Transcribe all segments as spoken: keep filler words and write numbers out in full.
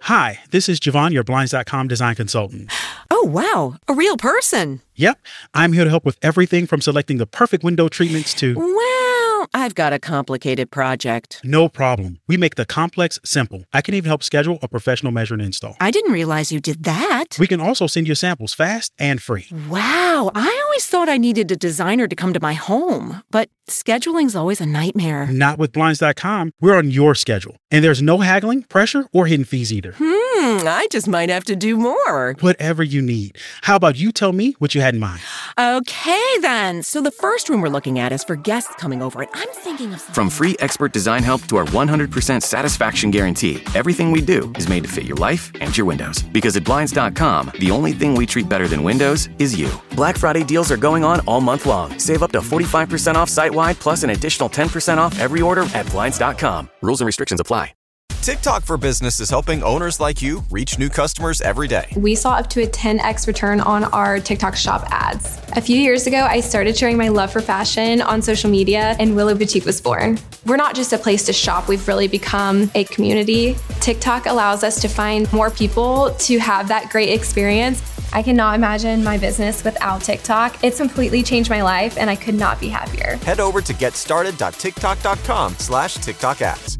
Hi, this is Javon, your Blinds dot com design consultant. Oh, wow. A real person. Yep. I'm here to help with everything from selecting the perfect window treatments to... Well, I've got a complicated project. No problem. We make the complex simple. I can even help schedule a professional measure and install. I didn't realize you did that. We can also send you samples fast and free. Wow. I always thought I needed a designer to come to my home, but scheduling's always a nightmare. Not with Blinds dot com. We're on your schedule. And there's no haggling, pressure, or hidden fees either. Hmm, I just might have to do more. Whatever you need. How about you tell me what you had in mind? Okay, then. So the first room we're looking at is for guests coming over, and I'm thinking of... From free expert design help to our one hundred percent satisfaction guarantee, everything we do is made to fit your life and your windows. Because at Blinds dot com, the only thing we treat better than windows is you. Black Friday deals are going on all month long. Save up to forty-five percent off site-wide, plus an additional ten percent off every order at Blinds dot com. Rules and restrictions apply. TikTok for Business is helping owners like you reach new customers every day. We saw up to a ten x return on our TikTok shop ads. A few years ago, I started sharing my love for fashion on social media, and Willow Boutique was born. We're not just a place to shop, we've really become a community. TikTok allows us to find more people to have that great experience. I cannot imagine my business without TikTok. It's completely changed my life, and I could not be happier. Head over to getstarted dot tiktok dot com slash TikTok ads.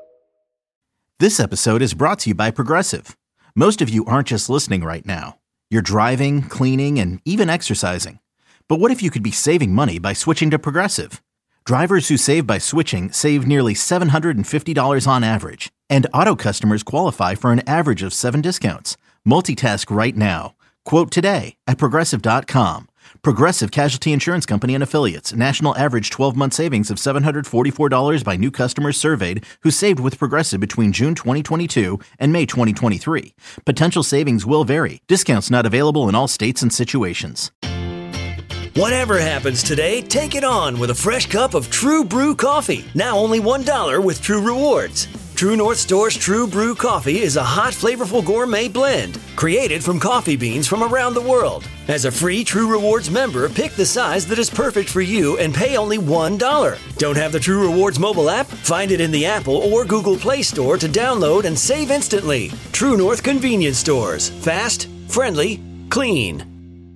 This episode is brought to you by Progressive. Most of you aren't just listening right now. You're driving, cleaning, and even exercising. But what if you could be saving money by switching to Progressive? Drivers who save by switching save nearly seven hundred fifty dollars on average. And auto customers qualify for an average of seven discounts. Multitask right now. Quote today at Progressive dot com. Progressive Casualty Insurance Company and Affiliates. National average twelve-month savings of seven hundred forty-four dollars by new customers surveyed who saved with Progressive between June twenty twenty-two and May twenty twenty-three. Potential savings will vary. Discounts not available in all states and situations. Whatever happens today, take it on with a fresh cup of True Brew coffee. Now only one dollar with True Rewards. True North Store's True Brew coffee is a hot, flavorful gourmet blend created from coffee beans from around the world. As a free True Rewards member, pick the size that is perfect for you and pay only one dollar. Don't have the True Rewards mobile app? Find it in the Apple or Google Play Store to download and save instantly. True North Convenience Stores. Fast, friendly, clean.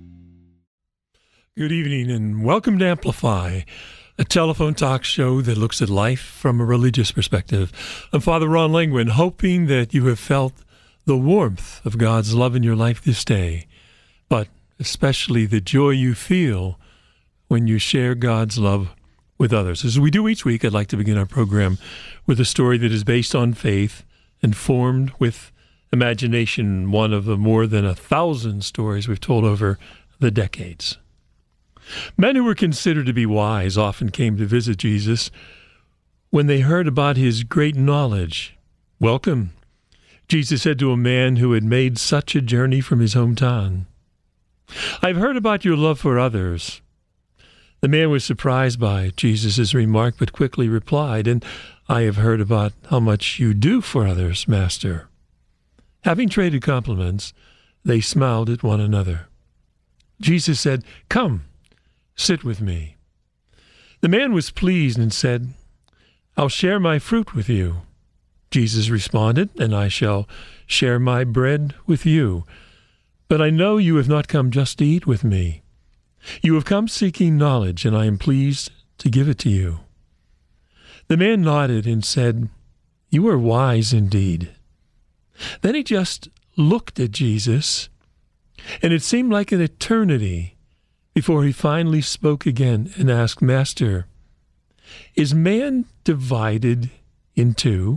Good evening and welcome to Amplify, a telephone talk show that looks at life from a religious perspective. I'm Father Ron Langwin, hoping that you have felt the warmth of God's love in your life this day, but especially the joy you feel when you share God's love with others. As we do each week, I'd like to begin our program with a story that is based on faith and formed with imagination, one of the more than a thousand stories we've told over the decades. Men who were considered to be wise often came to visit Jesus when they heard about his great knowledge. Welcome, Jesus said to a man who had made such a journey from his hometown. I've heard about your love for others. The man was surprised by Jesus' remark, but quickly replied, and I have heard about how much you do for others, Master. Having traded compliments, they smiled at one another. Jesus said, Come, sit with me. The man was pleased and said, I'll share my fruit with you. Jesus responded, and I shall share my bread with you. But I know you have not come just to eat with me. You have come seeking knowledge, and I am pleased to give it to you. The man nodded and said, You are wise indeed. Then he just looked at Jesus, and it seemed like an eternity before he finally spoke again and asked, Master, is man divided in two?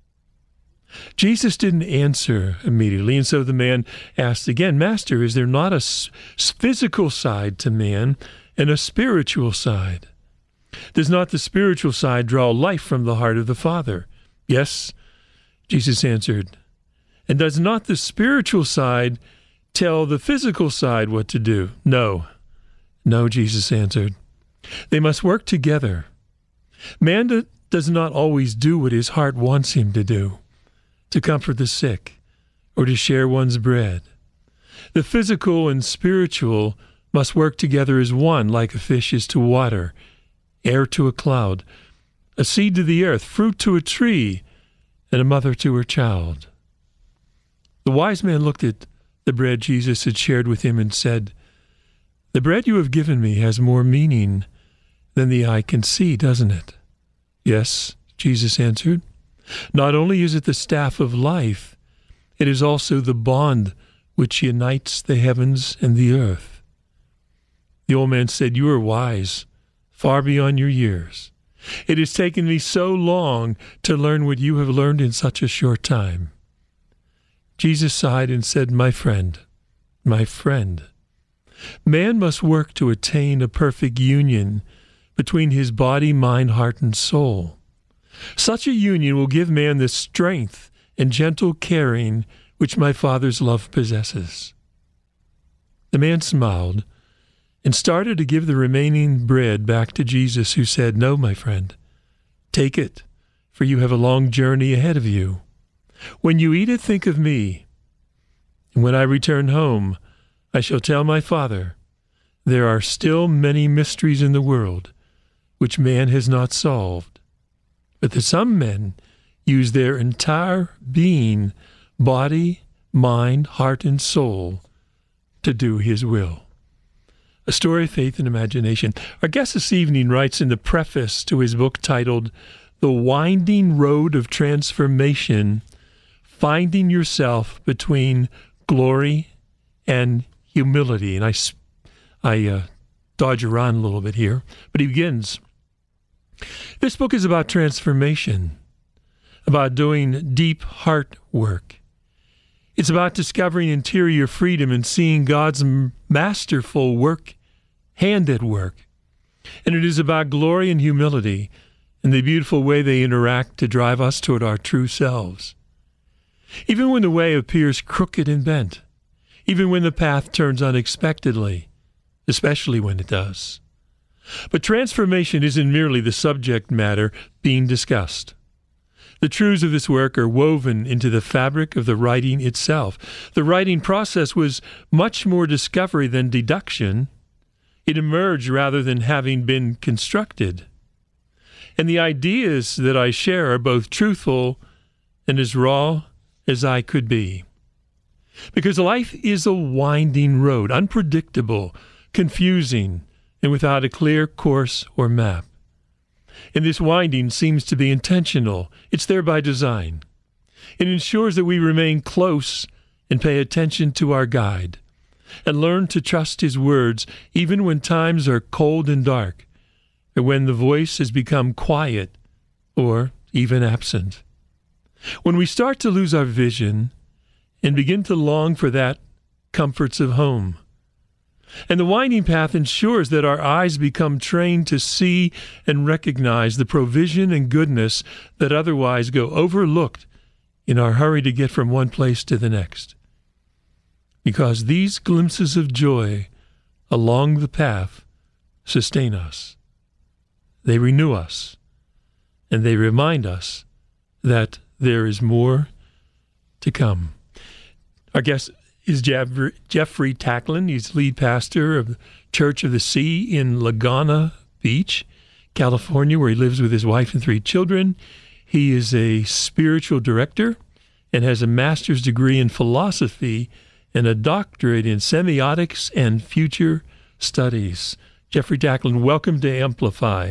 Jesus didn't answer immediately, and so the man asked again, Master, is there not a physical side to man and a spiritual side? Does not the spiritual side draw life from the heart of the Father? Yes, Jesus answered. And does not the spiritual side tell the physical side what to do? No. No, Jesus answered. They must work together. Man does not always do what his heart wants him to do, to comfort the sick or to share one's bread. The physical and spiritual must work together as one, like a fish is to water, air to a cloud, a seed to the earth, fruit to a tree, and a mother to her child. The wise man looked at the bread Jesus had shared with him and said, "The bread you have given me has more meaning than the eye can see, doesn't it?" "Yes," Jesus answered. "Not only is it the staff of life, it is also the bond which unites the heavens and the earth." The old man said, "You are wise, far beyond your years. It has taken me so long to learn what you have learned in such a short time." Jesus sighed and said, "My friend, my friend, man must work to attain a perfect union between his body, mind, heart, and soul. Such a union will give man the strength and gentle caring which my Father's love possesses." The man smiled and started to give the remaining bread back to Jesus, who said, "No, my friend, take it, for you have a long journey ahead of you. When you eat it, think of me. And when I return home, I shall tell my Father, there are still many mysteries in the world which man has not solved, but that some men use their entire being, body, mind, heart, and soul to do his will." A story of faith and imagination. Our guest this evening writes in the preface to his book titled The Winding Road of Transformation, Finding Yourself Between Glory and Humility. And I, I uh, dodge around a little bit here, but he begins. This book is about transformation, about doing deep heart work. It's about discovering interior freedom and seeing God's masterful work, hand at work. And it is about glory and humility and the beautiful way they interact to drive us toward our true selves. Even when the way appears crooked and bent, even when the path turns unexpectedly, especially when it does. But transformation isn't merely the subject matter being discussed. The truths of this work are woven into the fabric of the writing itself. The writing process was much more discovery than deduction. It emerged rather than having been constructed. And the ideas that I share are both truthful and as raw as I could be. Because life is a winding road, unpredictable, confusing, and without a clear course or map. And this winding seems to be intentional. It's there by design. It ensures that we remain close and pay attention to our guide, and learn to trust his words even when times are cold and dark, or when the voice has become quiet or even absent. When we start to lose our vision and begin to long for that comforts of home. And the winding path ensures that our eyes become trained to see and recognize the provision and goodness that otherwise go overlooked in our hurry to get from one place to the next. Because these glimpses of joy along the path sustain us. They renew us, and they remind us that there is more to come. Our guest is Jeffrey Tacklin. He's lead pastor of the Church of the Sea in Laguna Beach, California, where he lives with his wife and three children. He is a spiritual director and has a master's degree in philosophy and a doctorate in semiotics and future studies. Jeffrey Tacklin, welcome to Amplify.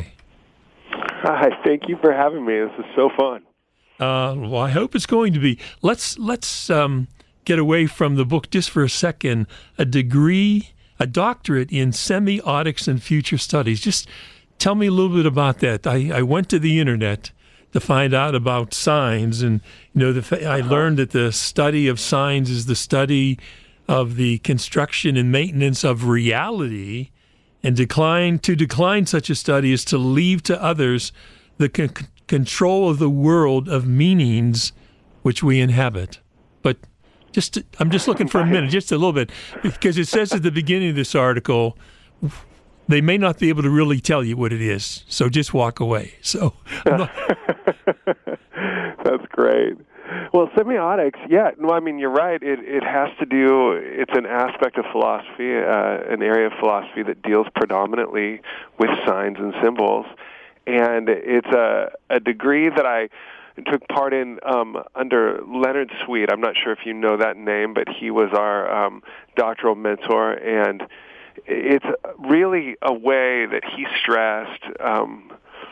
Hi, thank you for having me. This is so fun. Uh, well, I hope it's going to be. Let's let's um, get away from the book just for a second. A degree, a doctorate in semiotics and future studies. Just tell me a little bit about that. I, I went to the internet to find out about signs, and you know, the, I learned that the study of signs is the study of the construction and maintenance of reality, and decline to decline such a study is to leave to others the con- control of the world of meanings which we inhabit. But just to, I'm just looking for a minute, just a little bit, because it says at the beginning of this article, they may not be able to really tell you what it is, so just walk away. So I'm not... That's great. Well, semiotics, yeah, no, I mean, you're right. It it has to do, it's an aspect of philosophy, uh, an area of philosophy that deals predominantly with signs and symbols. And it's a, a degree that I and took part in um, under Leonard Sweet. I'm not sure if you know that name, but he was our um, doctoral mentor, and it's really a way that he stressed um,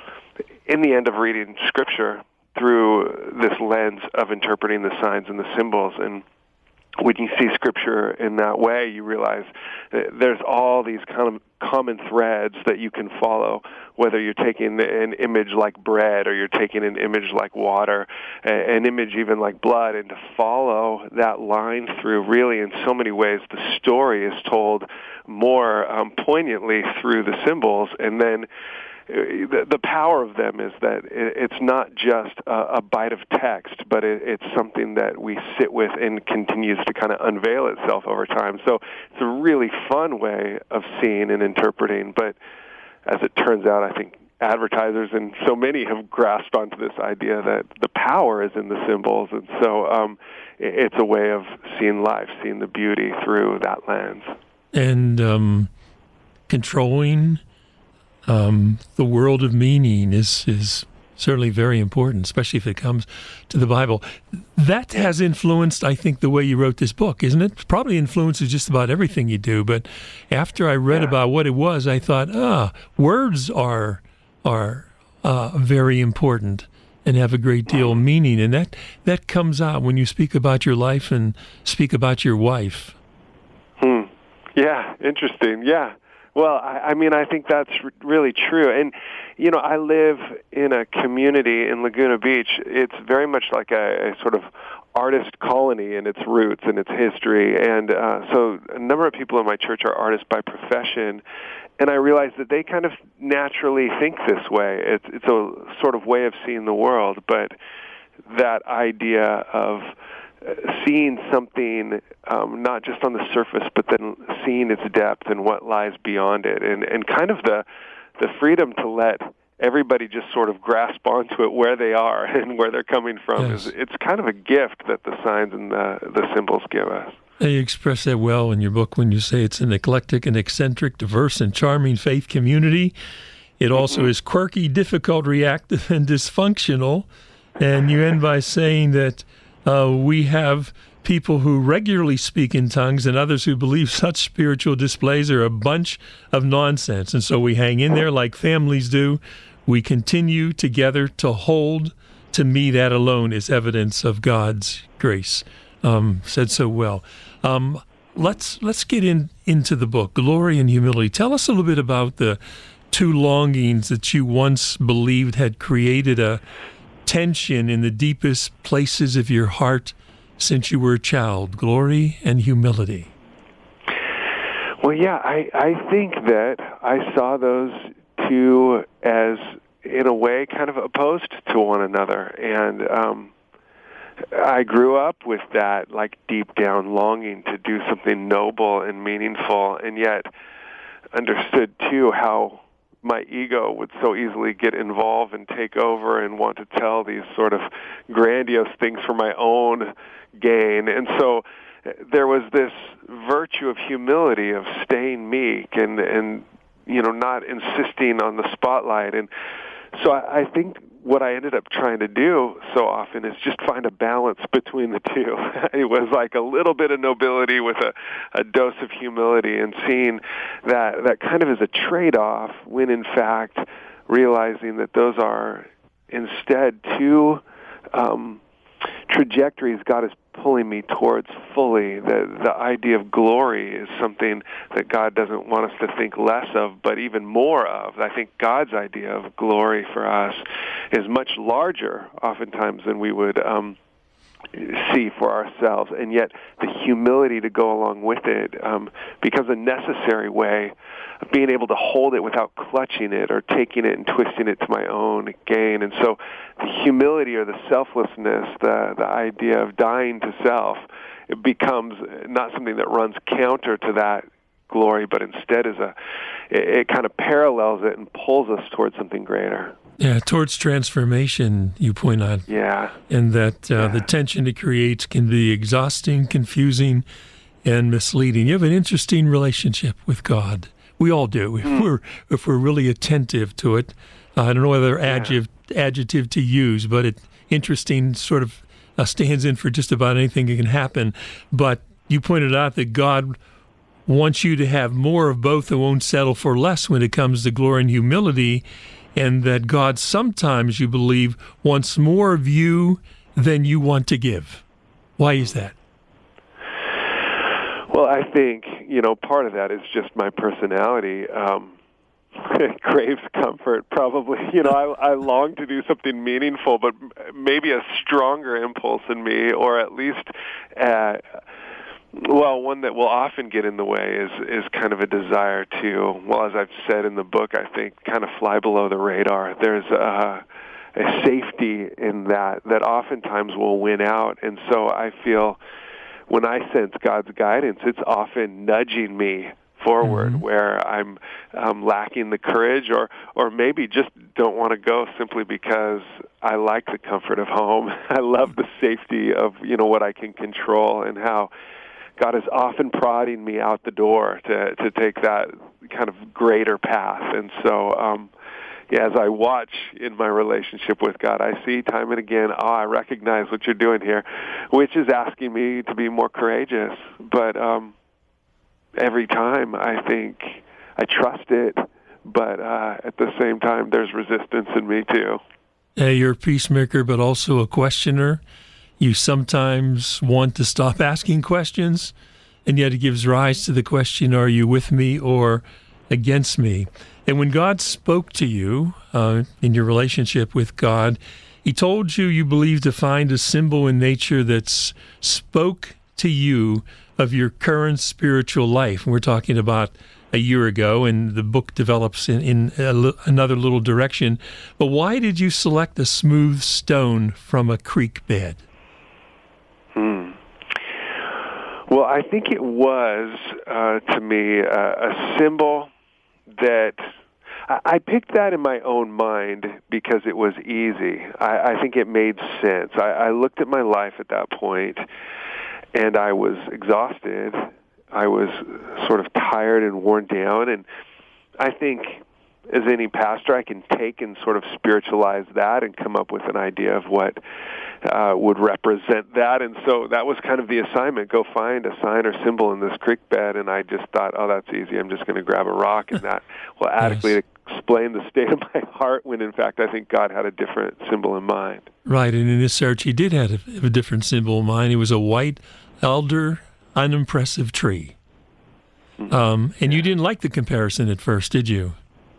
in the end of reading Scripture through this lens of interpreting the signs and the symbols. And when you see Scripture in that way, you realize that there's all these kind of common threads that you can follow, whether you're taking an image like bread or you're taking an image like water, an image even like blood, and to follow that line through, really in so many ways, the story is told more um, poignantly through the symbols. And then The, the power of them is that it's not just a, a bite of text, but it, it's something that we sit with and continues to kind of unveil itself over time. So it's a really fun way of seeing and interpreting. But as it turns out, I think advertisers and so many have grasped onto this idea that the power is in the symbols. And so um, it's a way of seeing life, seeing the beauty through that lens. And um, controlling Um, the world of meaning is is certainly very important, especially if it comes to the Bible. That has influenced, I think, the way you wrote this book, isn't it? Probably influences just about everything you do. But after I read yeah. about what it was, I thought, ah, words are are uh, very important and have a great deal of meaning, and that that comes out when you speak about your life and speak about your wife. Hmm. Yeah. Interesting. Yeah. Well, I, I mean, I think that's r- really true. And, you know, I live in a community in Laguna Beach. It's very much like a, a sort of artist colony in its roots and its history. And uh, so a number of people in my church are artists by profession. And I realize that they kind of naturally think this way. It's, it's a sort of way of seeing the world. But that idea of seeing something um, not just on the surface, but then seeing its depth and what lies beyond it, and, and kind of the the freedom to let everybody just sort of grasp onto it where they are and where they're coming from. Yes. is It's kind of a gift that the signs and the, the symbols give us. You express that well in your book when you say it's an eclectic and eccentric, diverse and charming faith community. It also mm-hmm. is quirky, difficult, reactive, and dysfunctional. And you end by saying that Uh, we have people who regularly speak in tongues and others who believe such spiritual displays are a bunch of nonsense. And so we hang in there like families do. We continue together to hold. To me, that alone is evidence of God's grace. Um, said so well. Um, let's let's get in into the book, Glory and Humility. Tell us a little bit about the two longings that you once believed had created a tension in the deepest places of your heart since you were a child, glory and humility. Well, yeah, I, I think that I saw those two as, in a way, kind of opposed to one another. And um, I grew up with that, like, deep down longing to do something noble and meaningful, and yet understood, too, how my ego would so easily get involved and take over and want to tell these sort of grandiose things for my own gain. And so there was this virtue of humility, of staying meek and, and you know, not insisting on the spotlight. And so I, I think what I ended up trying to do so often is just find a balance between the two. It was like a little bit of nobility with a, a dose of humility, and seeing that that kind of as a trade-off, when in fact realizing that those are instead two um, trajectories God is pulling me towards fully. The, the idea of glory is something that God doesn't want us to think less of, but even more of. I think God's idea of glory for us is much larger, oftentimes, than we would um, see for ourselves, and yet the humility to go along with it um, becomes a necessary way of being able to hold it without clutching it or taking it and twisting it to my own gain. And so the humility, or the selflessness, the, the idea of dying to self, it becomes not something that runs counter to that glory, but instead is a, it, it kind of parallels it and pulls us towards something greater. Yeah, towards transformation, you point out. Yeah. And that uh, yeah. the tension it creates can be exhausting, confusing, and misleading. You have an interesting relationship with God. We all do. If mm. we're if we're really attentive to it. Uh, I don't know whether adjective, yeah. adjective to use, but it interesting, sort of uh, stands in for just about anything that can happen. But you pointed out that God wants you to have more of both and won't settle for less when it comes to glory and humility, and that God sometimes, you believe, wants more of you than you want to give. Why is that? Well, I think, you know, part of that is just my personality. Um, it craves comfort, probably. You know, I, I long to do something meaningful, but maybe a stronger impulse in me, or at least, uh, well, one that will often get in the way is, is kind of a desire to, well, as I've said in the book, I think, kind of fly below the radar. There's a, a safety in that that oftentimes will win out, and so I feel when I sense God's guidance, it's often nudging me forward, mm-hmm. where I'm um, lacking the courage, or or maybe just don't want to go simply because I like the comfort of home. I love the safety of, you know, what I can control, and how God is often prodding me out the door to to take that kind of greater path. And so um, yeah, as I watch in my relationship with God, I see time and again, oh, I recognize what you're doing here, which is asking me to be more courageous. But um, every time I think I trust it, but uh, at the same time, there's resistance in me too. Uh, you're a peacemaker, but also a questioner. You sometimes want to stop asking questions, and yet it gives rise to the question, are you with me or against me? And when God spoke to you uh, in your relationship with God, he told you, you believe, to find a symbol in nature that spoke to you of your current spiritual life. And we're talking about a year ago, and the book develops in, in a, another little direction. But why did you select a smooth stone from a creek bed? Hmm. Well, I think it was, uh, to me, uh, a symbol that I picked that in my own mind because it was easy. I, I think it made sense. I, I looked at my life at that point, and I was exhausted. I was sort of tired and worn down, and I think as any pastor, I can take and sort of spiritualize that and come up with an idea of what uh, would represent that. And so that was kind of the assignment. Go find a sign or symbol in this creek bed. And I just thought, oh, that's easy. I'm just going to grab a rock, and that will adequately yes. explain the state of my heart, when in fact I think God had a different symbol in mind. Right, and in this search he did have a, a different symbol in mind. It was a white, elder, unimpressive tree. Mm-hmm. Um, and you didn't like the comparison at first, did you?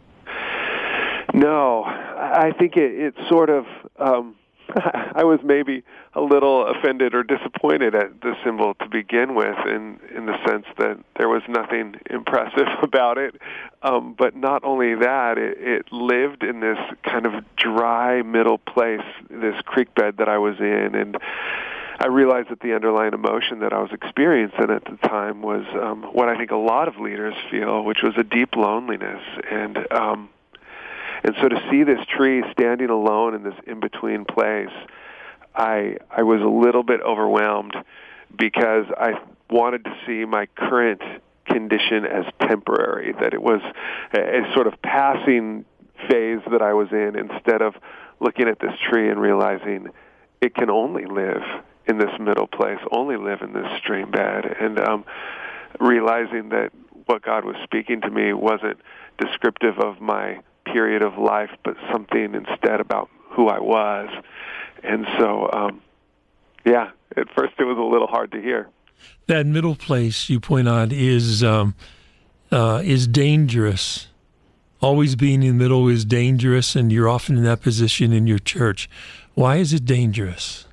No, I think it, it sort of, um, I was maybe a little offended or disappointed at the symbol to begin with, in, in the sense that there was nothing impressive about it. Um, but not only that, it, it lived in this kind of dry middle place, this creek bed that I was in, and I realized that the underlying emotion that I was experiencing at the time was um, what I think a lot of leaders feel, which was a deep loneliness. And um, and so to see this tree standing alone in this in-between place, I I was a little bit overwhelmed, because I wanted to see my current condition as temporary, that it was a, a sort of passing phase that I was in, instead of looking at this tree and realizing it can only live in this middle place, only live in this stream bed, and um, realizing that what God was speaking to me wasn't descriptive of my period of life, but something instead about who I was. And so, um, yeah, at first it was a little hard to hear. That middle place, you point out, is um, uh, is dangerous. Always being in the middle is dangerous, and you're often in that position in your church. Why is it dangerous?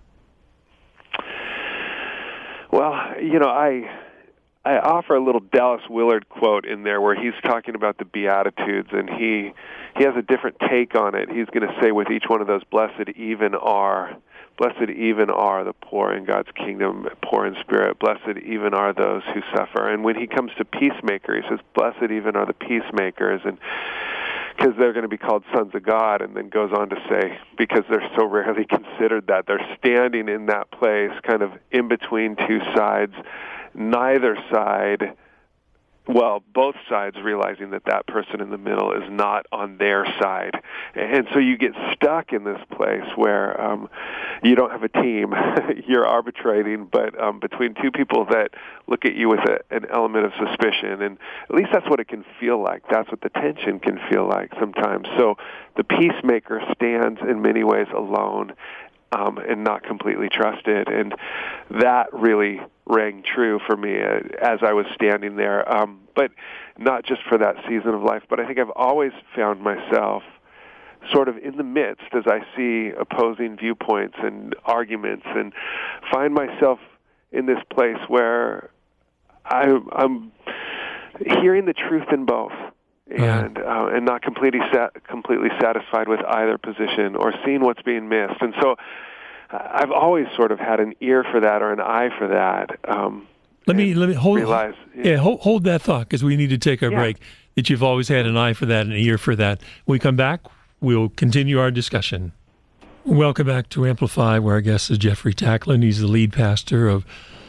Well, you know, I I offer a little Dallas Willard quote in there where he's talking about the Beatitudes, and he he has a different take on it. He's going to say with each one of those, blessed even are, blessed even are the poor in God's kingdom, poor in spirit. Blessed even are those who suffer. And when he comes to peacemaker, he says, blessed even are the peacemakers, and because they're going to be called sons of God, and then goes on to say, because they're so rarely considered that, they're standing in that place, kind of in between two sides. Neither side well, both sides realizing that that person in the middle is not on their side. And so you get stuck in this place where um, you don't have a team. You're arbitrating, but um, between two people that look at you with a, an element of suspicion. And at least that's what it can feel like. That's what the tension can feel like sometimes. So the peacemaker stands in many ways alone um, and not completely trusted. And that really rang true for me uh, as I was standing there. Um, but not just for that season of life, but I think I've always found myself sort of in the midst as I see opposing viewpoints and arguments, and find myself in this place where I, I'm hearing the truth in both, and uh, and not completely sat, completely satisfied with either position or seeing what's being missed. And so I've always sort of had an ear for that or an eye for that. Um, let me let me hold realize, yeah, yeah hold, hold that thought, because we need to take our yeah. break. That you've always had an eye for that and an ear for that. When we come back, we'll continue our discussion. Welcome back to Amplify, where our guest is Jeffrey Tacklin. He's the lead pastor of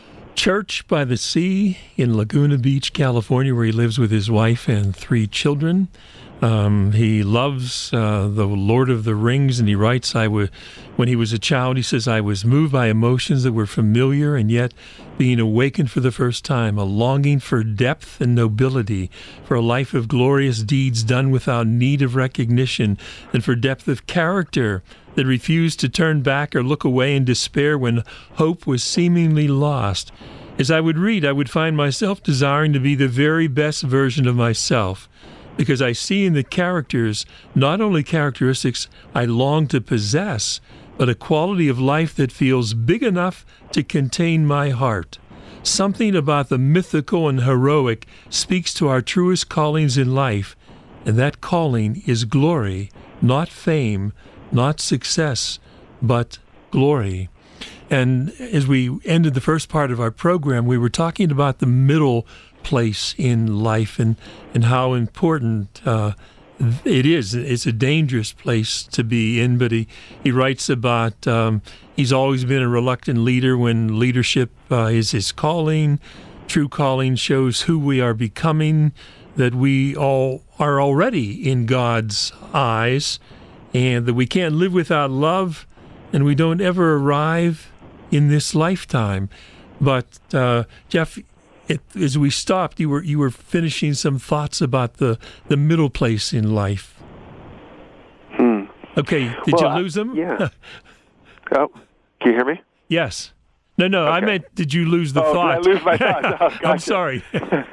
Church by the Sea in Laguna Beach, California, where he lives with his wife and three children. Um, he loves uh, the Lord of the Rings, and he writes, I w- when he was a child, he says, I was moved by emotions that were familiar and yet being awakened for the first time, a longing for depth and nobility, for a life of glorious deeds done without need of recognition, and for depth of character that refused to turn back or look away in despair when hope was seemingly lost. As I would read, I would find myself desiring to be the very best version of myself, because I see in the characters not only characteristics I long to possess, but a quality of life that feels big enough to contain my heart. Something about the mythical and heroic speaks to our truest callings in life, and that calling is glory, not fame, not success, but glory. And as we ended the first part of our program, we were talking about the middle place in life and, and how important uh, it is. It's a dangerous place to be in, but he, he writes about um, he's always been a reluctant leader when leadership uh, is his calling. True calling shows who we are becoming, that we all are already in God's eyes, and that we can't live without love, and we don't ever arrive in this lifetime. But uh, Jeff, It, as we stopped, you were you were finishing some thoughts about the, the middle place in life. Hmm. Okay, did well, you lose them? I, yeah. Oh, can you hear me? Yes. No, no, okay. I meant, did you lose the oh, thought? Did I lose my thought? Oh, gotcha. I'm sorry.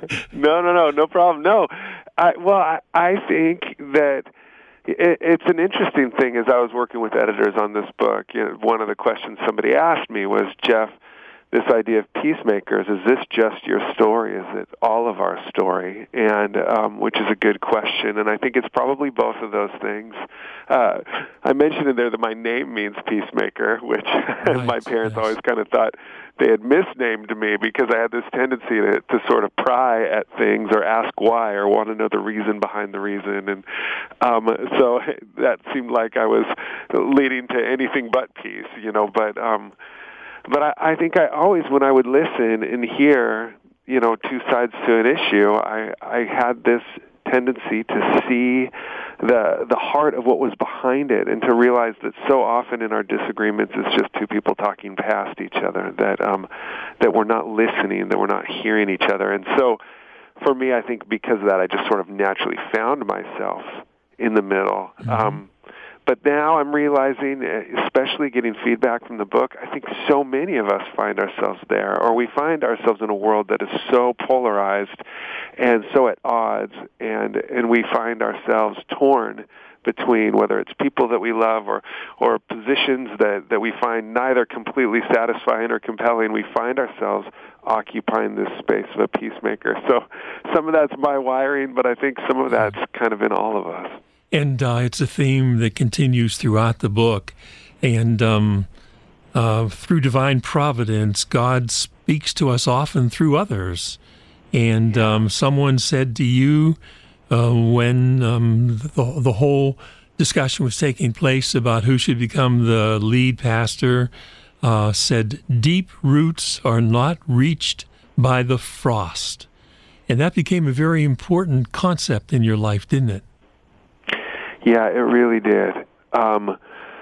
no, no, no, no problem. No, I, well, I, I think that it, it's an interesting thing. As I was working with editors on this book, you know, one of the questions somebody asked me was, Jeff, this idea of peacemakers, is this just your story? Is it all of our story? And um, which is a good question, and I think it's probably both of those things. Uh, I mentioned in there that my name means peacemaker, which right, my parents yes. always kind of thought they had misnamed me because I had this tendency to, to sort of pry at things or ask why or want to know the reason behind the reason. And um, so that seemed like I was leading to anything but peace, you know, but... Um, But I, I think I always, when I would listen and hear, you know, two sides to an issue, I, I had this tendency to see the the heart of what was behind it, and to realize that so often in our disagreements it's just two people talking past each other, that um, that we're not listening, that we're not hearing each other. And so for me, I think because of that, I just sort of naturally found myself in the middle. Mm-hmm. Um But now I'm realizing, especially getting feedback from the book, I think so many of us find ourselves there, or we find ourselves in a world that is so polarized and so at odds, and, and we find ourselves torn between whether it's people that we love or, or positions that, that we find neither completely satisfying or compelling. We find ourselves occupying this space of a peacemaker. So some of that's my wiring, but I think some of that's kind of in all of us. And uh, it's a theme that continues throughout the book. And um, uh, through divine providence, God speaks to us often through others. And um, someone said to you uh, when um, the, the whole discussion was taking place about who should become the lead pastor, uh, said, deep roots are not reached by the frost. And that became a very important concept in your life, didn't it? Yeah, it really did. Um,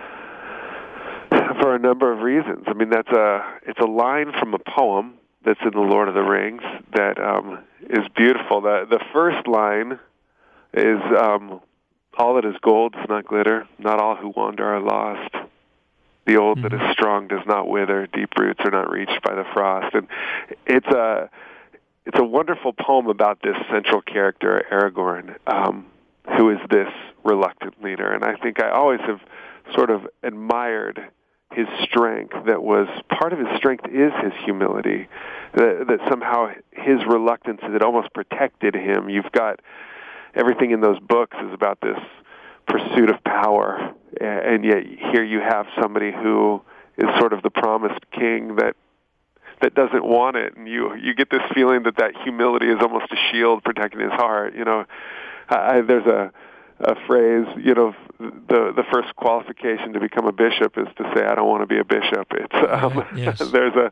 for a number of reasons. I mean, that's a it's a line from a poem that's in The Lord of the Rings that um, is beautiful. The the first line is, um, all that is gold does not glitter, not all who wander are lost. The old mm-hmm. that is strong does not wither, deep roots are not reached by the frost. And it's a it's a wonderful poem about this central character, Aragorn, um, who is this reluctant leader. And I think I always have sort of admired his strength. That was part of his strength is his humility, that, that somehow his reluctance, that almost protected him. You've got everything in those books is about this pursuit of power, and yet here you have somebody who is sort of the promised king that that doesn't want it, and you you get this feeling that that humility is almost a shield protecting his heart. You know, I, there's a a phrase, you know, the the first qualification to become a bishop is to say, I don't want to be a bishop. It's um, yes. There's a,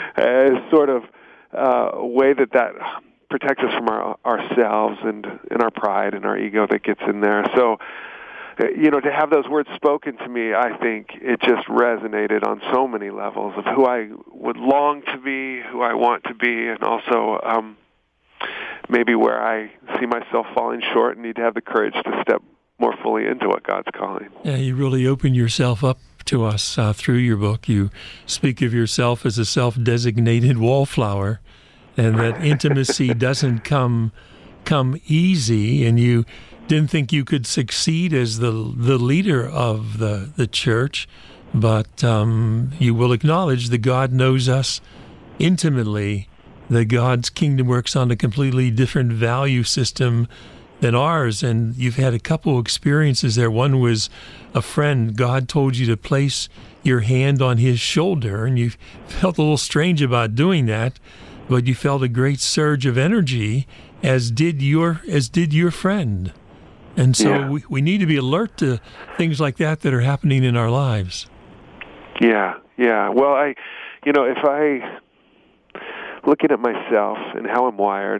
a sort of uh, way that that protects us from our ourselves and, and our pride and our ego that gets in there. So, you know, to have those words spoken to me, I think it just resonated on so many levels of who I would long to be, who I want to be, and also um, maybe where I see myself falling short and need to have the courage to step more fully into what God's calling. Yeah, you really open yourself up to us uh, through your book. You speak of yourself as a self-designated wallflower, and that intimacy doesn't come come easy, and you didn't think you could succeed as the the leader of the, the church, but um, you will acknowledge that God knows us intimately, that God's kingdom works on a completely different value system than ours, and you've had a couple experiences there. One was a friend, God told you to place your hand on his shoulder, and you felt a little strange about doing that, but you felt a great surge of energy, as did your as did your friend. And so yeah. we, we need to be alert to things like that that are happening in our lives. Yeah, yeah. Well, I, you know, if I, looking at myself and how I'm wired,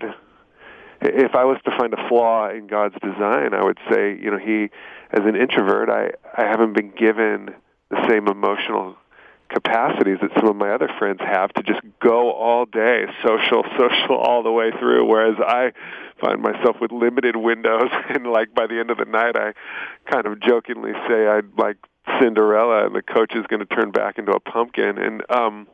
if I was to find a flaw in God's design, I would say, you know, he, as an introvert, I, I haven't been given the same emotional capacities that some of my other friends have to just go all day, social, social all the way through, whereas I find myself with limited windows, and like by the end of the night, I kind of jokingly say I'd like Cinderella, and the coach is going to turn back into a pumpkin, and um,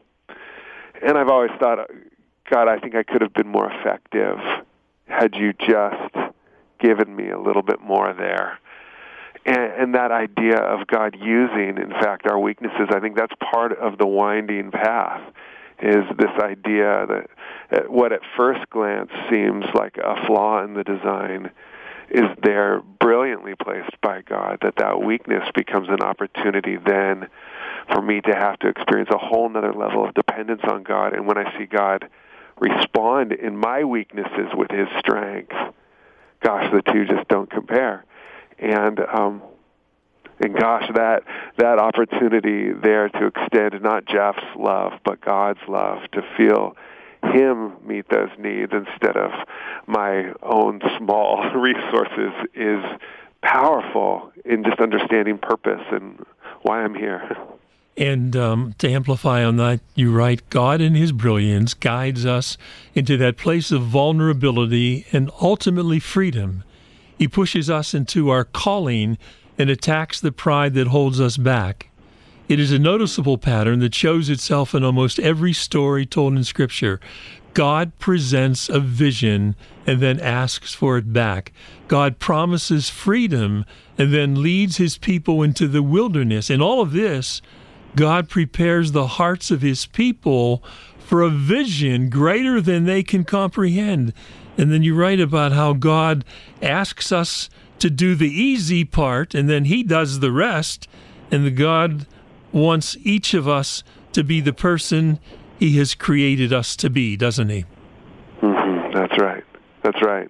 and I've always thought, God, I think I could have been more effective had you just given me a little bit more there. And, and that idea of God using, in fact, our weaknesses, I think that's part of the winding path, is this idea that at what at first glance seems like a flaw in the design is there brilliantly placed by God, that that weakness becomes an opportunity then for me to have to experience a whole nother level of dependence on God. And when I see God respond in my weaknesses with his strength, gosh, the two just don't compare. And um, and gosh, that that opportunity there to extend not Jeff's love, but God's love, to feel him meet those needs instead of my own small resources, is powerful in just understanding purpose and why I'm here. And um, to amplify on that, you write, God in his brilliance guides us into that place of vulnerability and ultimately freedom. He pushes us into our calling and attacks the pride that holds us back. It is a noticeable pattern that shows itself in almost every story told in Scripture. God presents a vision and then asks for it back. God promises freedom and then leads his people into the wilderness. In all of this, God prepares the hearts of his people for a vision greater than they can comprehend. And then you write about how God asks us to do the easy part, and then he does the rest. And the God wants each of us to be the person he has created us to be, doesn't he? Mm-hmm. That's right. That's right.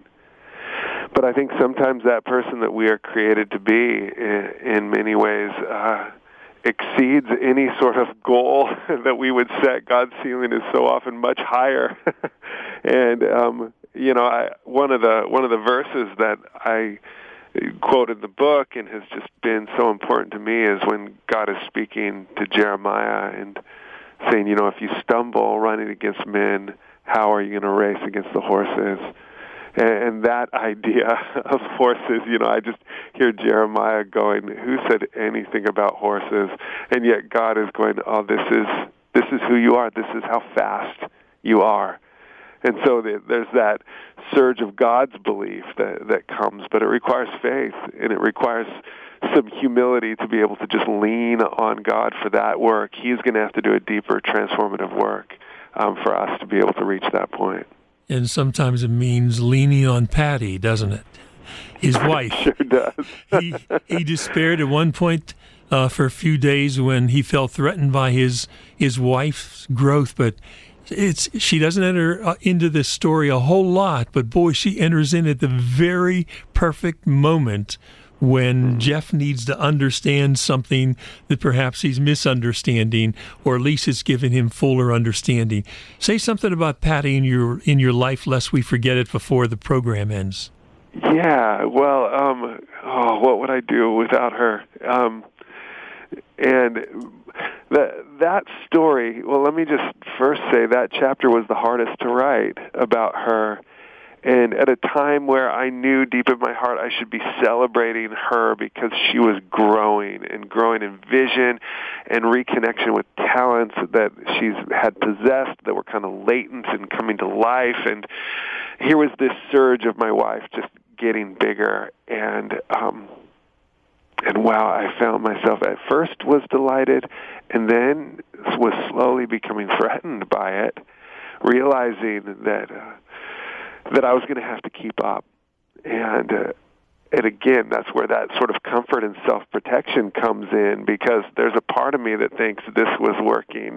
But I think sometimes that person that we are created to be, in, in many ways, uh, exceeds any sort of goal that we would set. God's ceiling is so often much higher. And um, you know, I, one of the one of the verses that I quote in the book and has just been so important to me is when God is speaking to Jeremiah and saying, you know, if you stumble running against men, how are you going to race against the horses? And, and that idea of horses, you know, I just hear Jeremiah going, who said anything about horses? And yet God is going, oh, this is this is who you are. This is how fast you are. And so there's that surge of God's belief that, that comes, but it requires faith, and it requires some humility to be able to just lean on God for that work. He's going to have to do a deeper transformative work um, for us to be able to reach that point. And sometimes it means leaning on Patty, doesn't it? His wife. Sure does. he, he despaired at one point uh, for a few days when he felt threatened by his his wife's growth, but It's she doesn't enter uh, into this story a whole lot, but boy, she enters in at the very perfect moment when Jeff needs to understand something that perhaps he's misunderstanding, or at least it's given him fuller understanding. Say something about Patty in your in your life, lest we forget it before the program ends. Yeah, well, um, oh, what would I do without her? Um, and that that story, well, let me just first say that chapter was the hardest to write about her. And at a time where I knew deep in my heart I should be celebrating her because she was growing and growing in vision and reconnection with talents that she's had possessed that were kind of latent and coming to life. And here was this surge of my wife just getting bigger. And, um, and wow, I found myself at first was delighted and then was slowly becoming threatened by it, realizing that uh, that I was going to have to keep up. And uh, and again, that's where that sort of comfort and self-protection comes in, because there's a part of me that thinks this was working.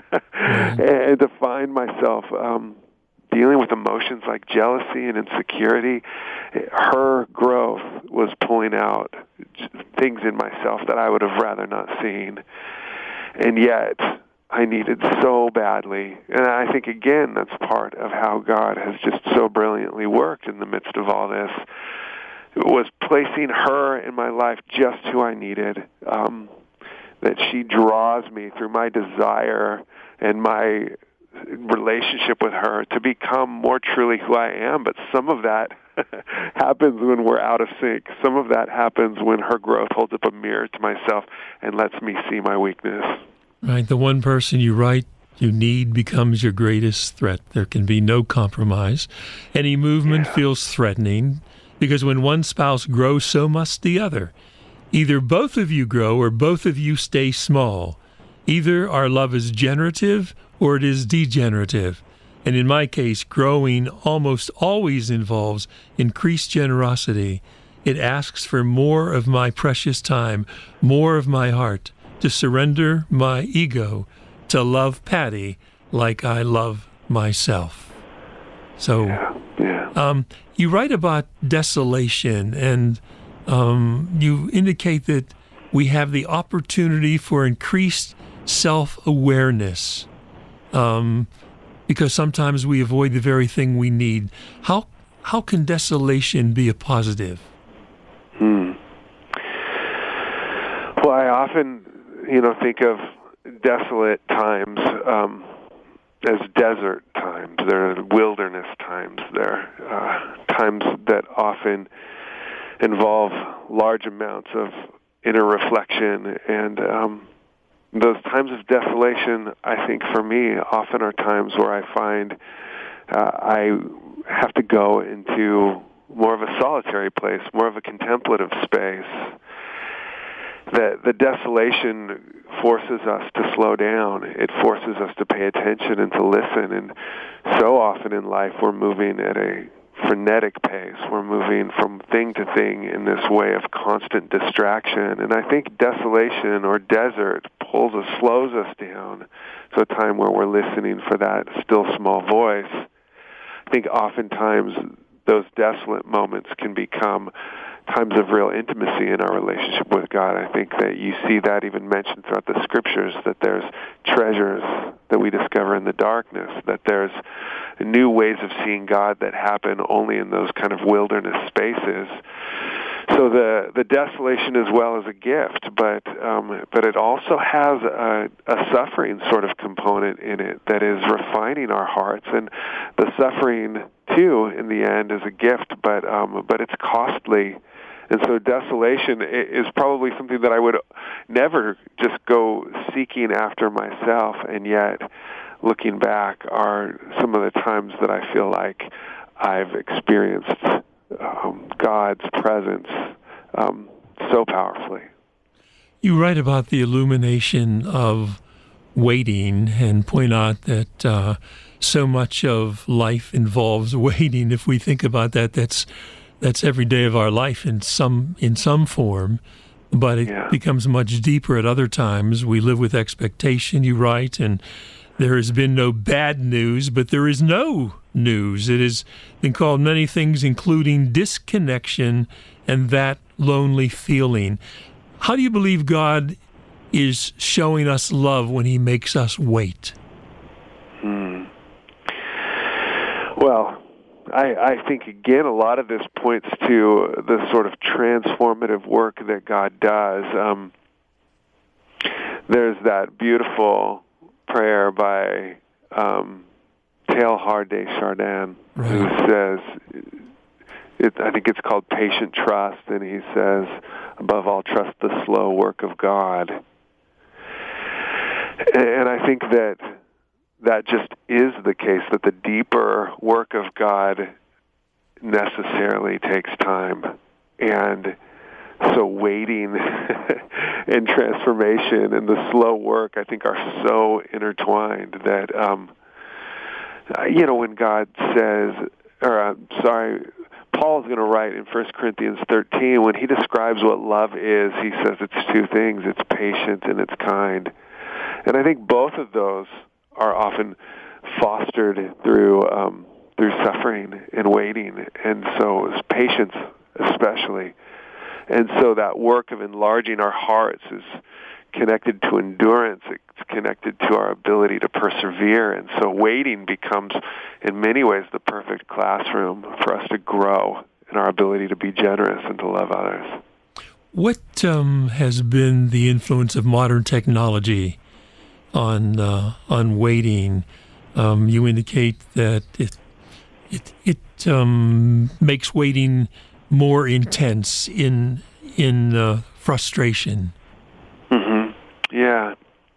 And to find myself um, dealing with emotions like jealousy and insecurity, her growth was pulling out things in myself that I would have rather not seen. And yet I needed so badly. And I think, again, that's part of how God has just so brilliantly worked in the midst of all this, was placing her in my life just who I needed, um, that she draws me through my desire and my relationship with her to become more truly who I am. But some of that happens when we're out of sync. Some of that happens when her growth holds up a mirror to myself and lets me see my weakness. Right, the one person you write you need becomes your greatest threat. There can be no compromise. Any movement yeah. feels threatening, because when one spouse grows, so must the other. Either both of you grow or both of you stay small. Either our love is generative or it is degenerative. And in my case, growing almost always involves increased generosity. It asks for more of my precious time, more of my heart, to surrender my ego, to love Patty like I love myself. So yeah, yeah. Um, you write about desolation, and um, you indicate that we have the opportunity for increased self-awareness, um, because sometimes we avoid the very thing we need. How how can desolation be a positive? Hmm. Well, I often, you know, think of desolate times um, as desert times. They're wilderness times. They're uh, times that often involve large amounts of inner reflection. And um, those times of desolation, I think for me, often are times where I find uh, I have to go into more of a solitary place, more of a contemplative space. That the desolation forces us to slow down. It forces us to pay attention and to listen. And so often in life, we're moving at a frenetic pace. We're moving from thing to thing in this way of constant distraction. And I think desolation or desert pulls us, slows us down to a time where we're listening for that still small voice. I think oftentimes those desolate moments can become times of real intimacy in our relationship with God. I think that you see that even mentioned throughout the Scriptures, that there's treasures that we discover in the darkness, that there's new ways of seeing God that happen only in those kind of wilderness spaces. So the the desolation as well is a gift, but um, but it also has a, a suffering sort of component in it that is refining our hearts, and the suffering too in the end is a gift, but um, but it's costly, and so desolation is probably something that I would never just go seeking after myself, and yet looking back are some of the times that I feel like I've experienced Um, God's presence um, so powerfully. You write about the illumination of waiting and point out that uh, so much of life involves waiting. If we think about that, that's that's every day of our life in some in some form, but it yeah. becomes much deeper at other times. We live with expectation, you write, and there has been no bad news, but there is no news. It has been called many things, including disconnection and that lonely feeling. How do you believe God is showing us love when he makes us wait? Hmm. Well, I, I think, again, a lot of this points to the sort of transformative work that God does. Um, there's that beautiful prayer by um, Teilhard de Chardin, right, who says, it, I think it's called Patient Trust, and he says, above all, trust the slow work of God. And I think that that just is the case, that the deeper work of God necessarily takes time. And so waiting and transformation and the slow work, I think, are so intertwined that, um, you know, when God says, or I'm uh, sorry, Paul is going to write in First Corinthians thirteen, when he describes what love is, he says it's two things. It's patient and it's kind. And I think both of those are often fostered through um, through suffering and waiting, and so it's patience especially. And so that work of enlarging our hearts is connected to endurance. It's connected to our ability to persevere. And so waiting becomes, in many ways, the perfect classroom for us to grow in our ability to be generous and to love others. What um, has been the influence of modern technology on uh, on waiting? Um, you indicate that it it it um, makes waiting more intense in in uh, frustration. Mm-hmm. Yeah,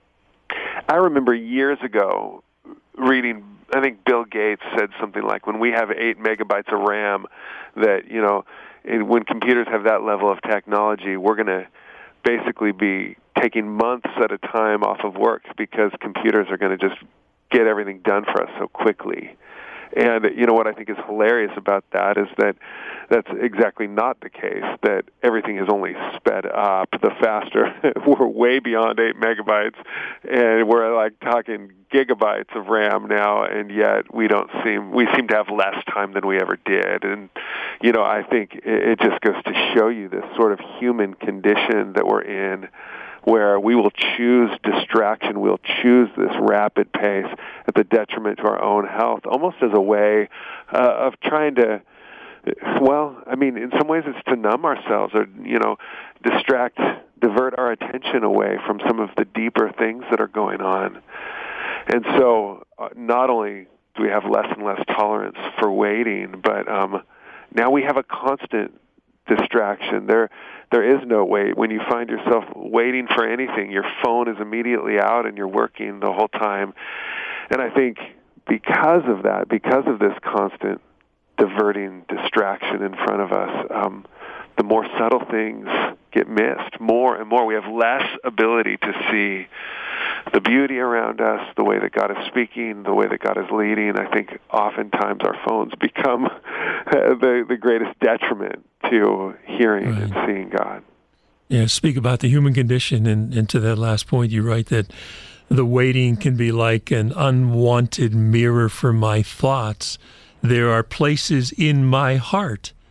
I remember years ago reading. I think Bill Gates said something like, "When we have eight megabytes of RAM, that you know, when computers have that level of technology, we're going to basically be taking months at a time off of work because computers are going to just get everything done for us so quickly." And, you know, what I think is hilarious about that is that that's exactly not the case, that everything is only sped up. The faster, we're way beyond eight megabytes, and we're like talking gigabytes of RAM now, and yet we don't seem, we seem to have less time than we ever did. And, you know, I think it just goes to show you this sort of human condition that we're in, where we will choose distraction, we'll choose this rapid pace at the detriment to our own health, almost as a way uh, of trying to, well, I mean, in some ways it's to numb ourselves or, you know, distract, divert our attention away from some of the deeper things that are going on. And so uh, not only do we have less and less tolerance for waiting, but um, now we have a constant distraction. There there is no wait. When you find yourself waiting for anything, your phone is immediately out and you're working the whole time. And I think because of that, because of this constant diverting distraction in front of us, um, the more subtle things get missed. More and more we have less ability to see the beauty around us, the way that God is speaking, the way that God is leading. I think oftentimes our phones become the, the greatest detriment to hearing right. and seeing God. Yeah, speak about the human condition, and, and to that last point, you write that the waiting can be like an unwanted mirror for my thoughts. There are places in my heart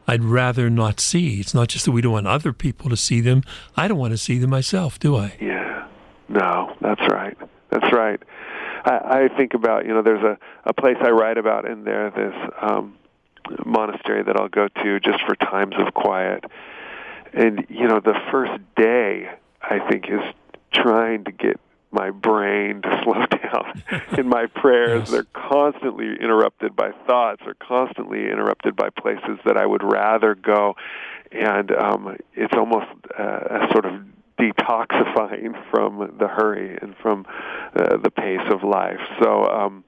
I'd rather not see. It's not just that we don't want other people to see them. I don't want to see them myself, do I? Yeah. No, that's right. That's right. I, I think about, you know, there's a, a place I write about in there, this um, monastery that I'll go to just for times of quiet. And, you know, the first day, I think, is trying to get my brain to slow down in my prayers. Yes. They're constantly interrupted by thoughts or constantly interrupted by places that I would rather go. And um, it's almost uh, a sort of detoxifying from the hurry and from uh, the pace of life. So, um,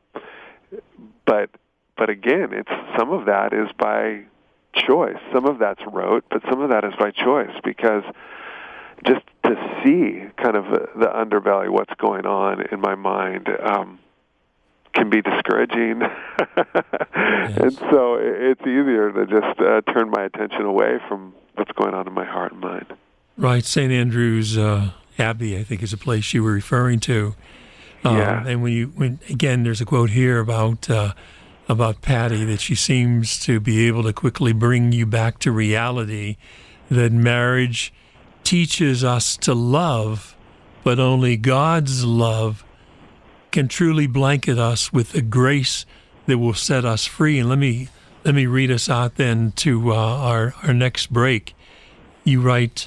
but but again, it's some of that is by choice. Some of that's rote, but some of that is by choice, because just to see kind of the underbelly, what's going on in my mind, um, can be discouraging. Yes. And so it's easier to just uh, turn my attention away from what's going on in my heart and mind. Right. Saint Andrew's uh, Abbey, I think, is a place you were referring to. Um, yeah. And when you, when again, there's a quote here about uh, about Patty, that she seems to be able to quickly bring you back to reality, that marriage teaches us to love, but only God's love can truly blanket us with the grace that will set us free. And let me let me read us out then to uh, our, our next break. You write,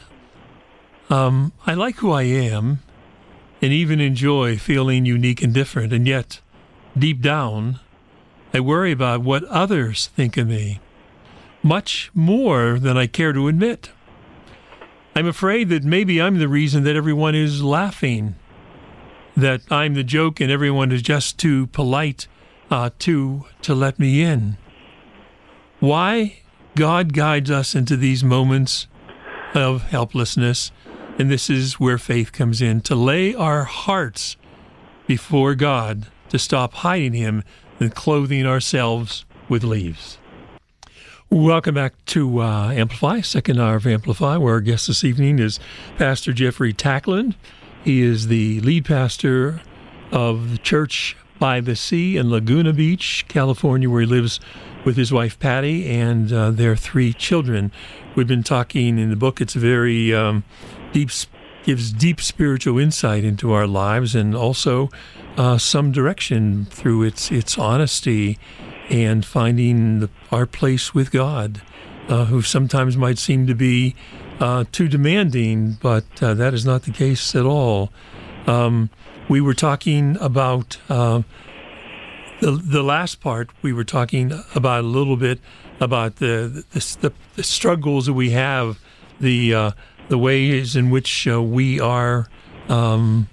um, I like who I am and even enjoy feeling unique and different, and yet, deep down, I worry about what others think of me, much more than I care to admit. I'm afraid that maybe I'm the reason that everyone is laughing, that I'm the joke and everyone is just too polite uh, to to let me in. Why God guides us into these moments of helplessness, and this is where faith comes in, to lay our hearts before God, to stop hiding Him and clothing ourselves with leaves. Welcome back to uh, Amplify, second hour of Amplify, where our guest this evening is Pastor Jeffrey Tacklin. He is the lead pastor of the Church by the Sea in Laguna Beach, California, where he lives with his wife Patty and uh, their three children. We've been talking in the book. It's very um, deep, gives deep spiritual insight into our lives, and also uh, some direction through its its honesty and finding the, our place with God, uh, who sometimes might seem to be uh, too demanding, but uh, that is not the case at all. Um, we were talking about uh, the the last part. We were talking about a little bit about the the, the, the struggles that we have, the uh, the ways in which uh, we are um,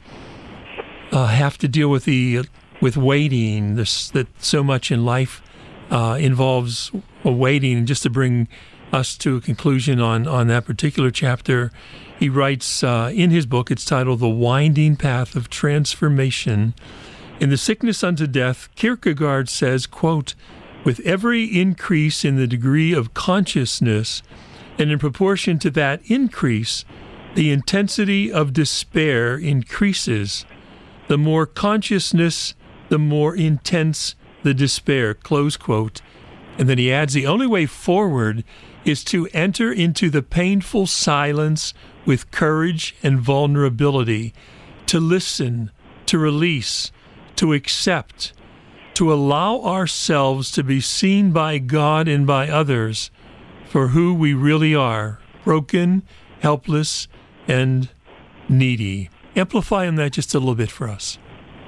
uh, have to deal with the with waiting. This that so much in life uh, involves waiting. And just to bring us to a conclusion on on that particular chapter, he writes uh, in his book. It's titled "The Winding Path of Transformation." In The Sickness Unto Death, Kierkegaard says, quote, "With every increase in the degree of consciousness, and in proportion to that increase, the intensity of despair increases. The more consciousness, the more intense the despair," close quote. And then he adds, "The only way forward is to enter into the painful silence with courage and vulnerability, to listen, to release, to accept, to allow ourselves to be seen by God and by others for who we really are, broken, helpless, and needy." Amplify on that just a little bit for us.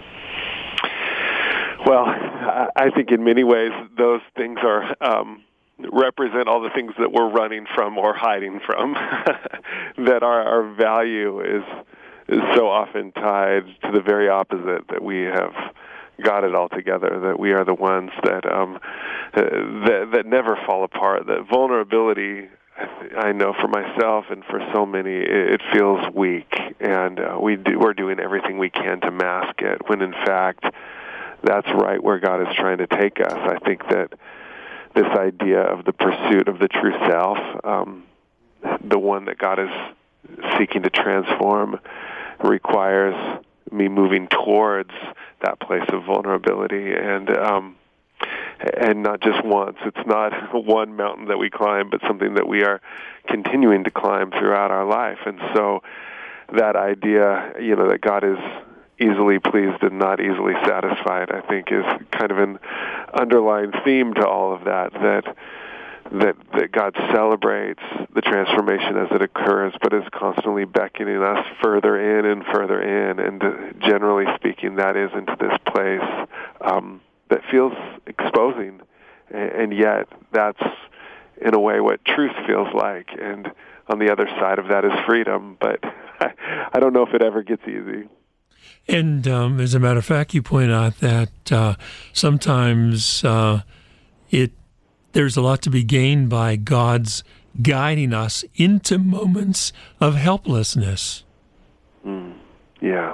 Well, I think in many ways those things are um, represent all the things that we're running from or hiding from, that our, our value is is so often tied to the very opposite, that we have got it all together, that we are the ones that um, that, that never fall apart, that vulnerability, I know for myself and for so many, it feels weak, and uh, we do, we're doing everything we can to mask it, when in fact that's right where God is trying to take us. I think that this idea of the pursuit of the true self, um, the one that God is seeking to transform, requires me moving towards that place of vulnerability. And um, and not just once. It's not one mountain that we climb, but something that we are continuing to climb throughout our life. And so that idea, you know, that God is easily pleased and not easily satisfied, I think is kind of an underlying theme to all of that, that that that God celebrates the transformation as it occurs, but is constantly beckoning us further in and further in, and uh, generally speaking, that is into this place um, that feels exposing, and, and yet that's, in a way, what truth feels like, and on the other side of that is freedom, but I, I don't know if it ever gets easy. And um, as a matter of fact, you point out that uh, sometimes uh, it there's a lot to be gained by God's guiding us into moments of helplessness. Mm, yeah.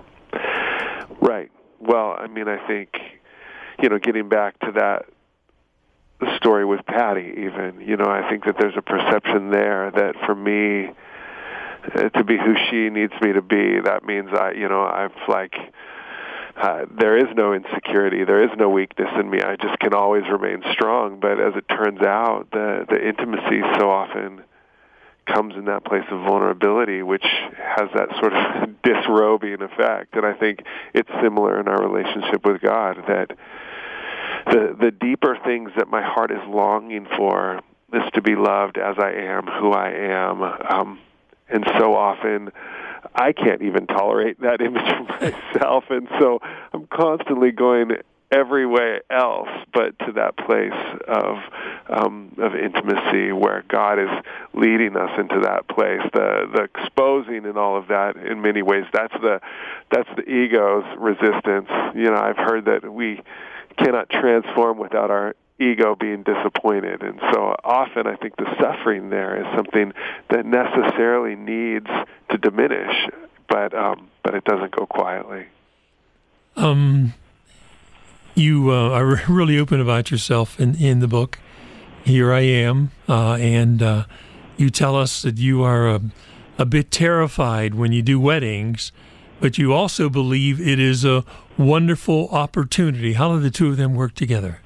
Right. Well, I mean, I think, you know, getting back to that story with Patty even, you know, I think that there's a perception there that for me, uh, to be who she needs me to be, that means I, you know, I've like, Uh, there is no insecurity, there is no weakness in me. I just can always remain strong. But as it turns out, the, the intimacy so often comes in that place of vulnerability, which has that sort of disrobing effect. And I think it's similar in our relationship with God, that the, the deeper things that my heart is longing for is to be loved as I am, who I am. Um, and so often, I can't even tolerate that image of myself, and so I'm constantly going every way else but to that place of um, of intimacy where God is leading us into that place. The the exposing and all of that, in many ways, that's the that's the ego's resistance. You know, I've heard that we cannot transform without our ego being disappointed, and so often I think the suffering there is something that necessarily needs to diminish, but um, but it doesn't go quietly. Um, you uh, are really open about yourself in, in the book. Here I am, uh, and uh, you tell us that you are a, a bit terrified when you do weddings, but you also believe it is a wonderful opportunity. How do the two of them work together?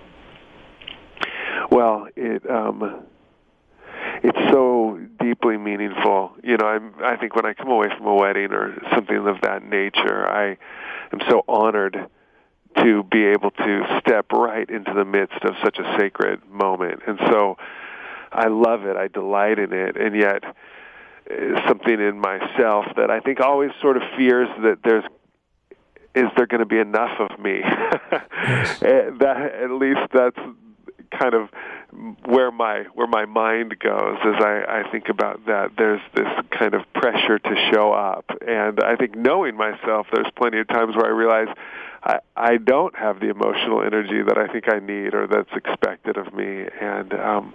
Well, it um, it's so deeply meaningful. You know, I'm, I think when I come away from a wedding or something of that nature, I am so honored to be able to step right into the midst of such a sacred moment. And so I love it. I delight in it. And yet something in myself that I think always sort of fears that there's is there going to be enough of me? Yes. that, at least that's kind of where my where my mind goes as I, I think about that. There's this kind of pressure to show up, and I think knowing myself, there's plenty of times where I realize I, I don't have the emotional energy that I think I need or that's expected of me, and um,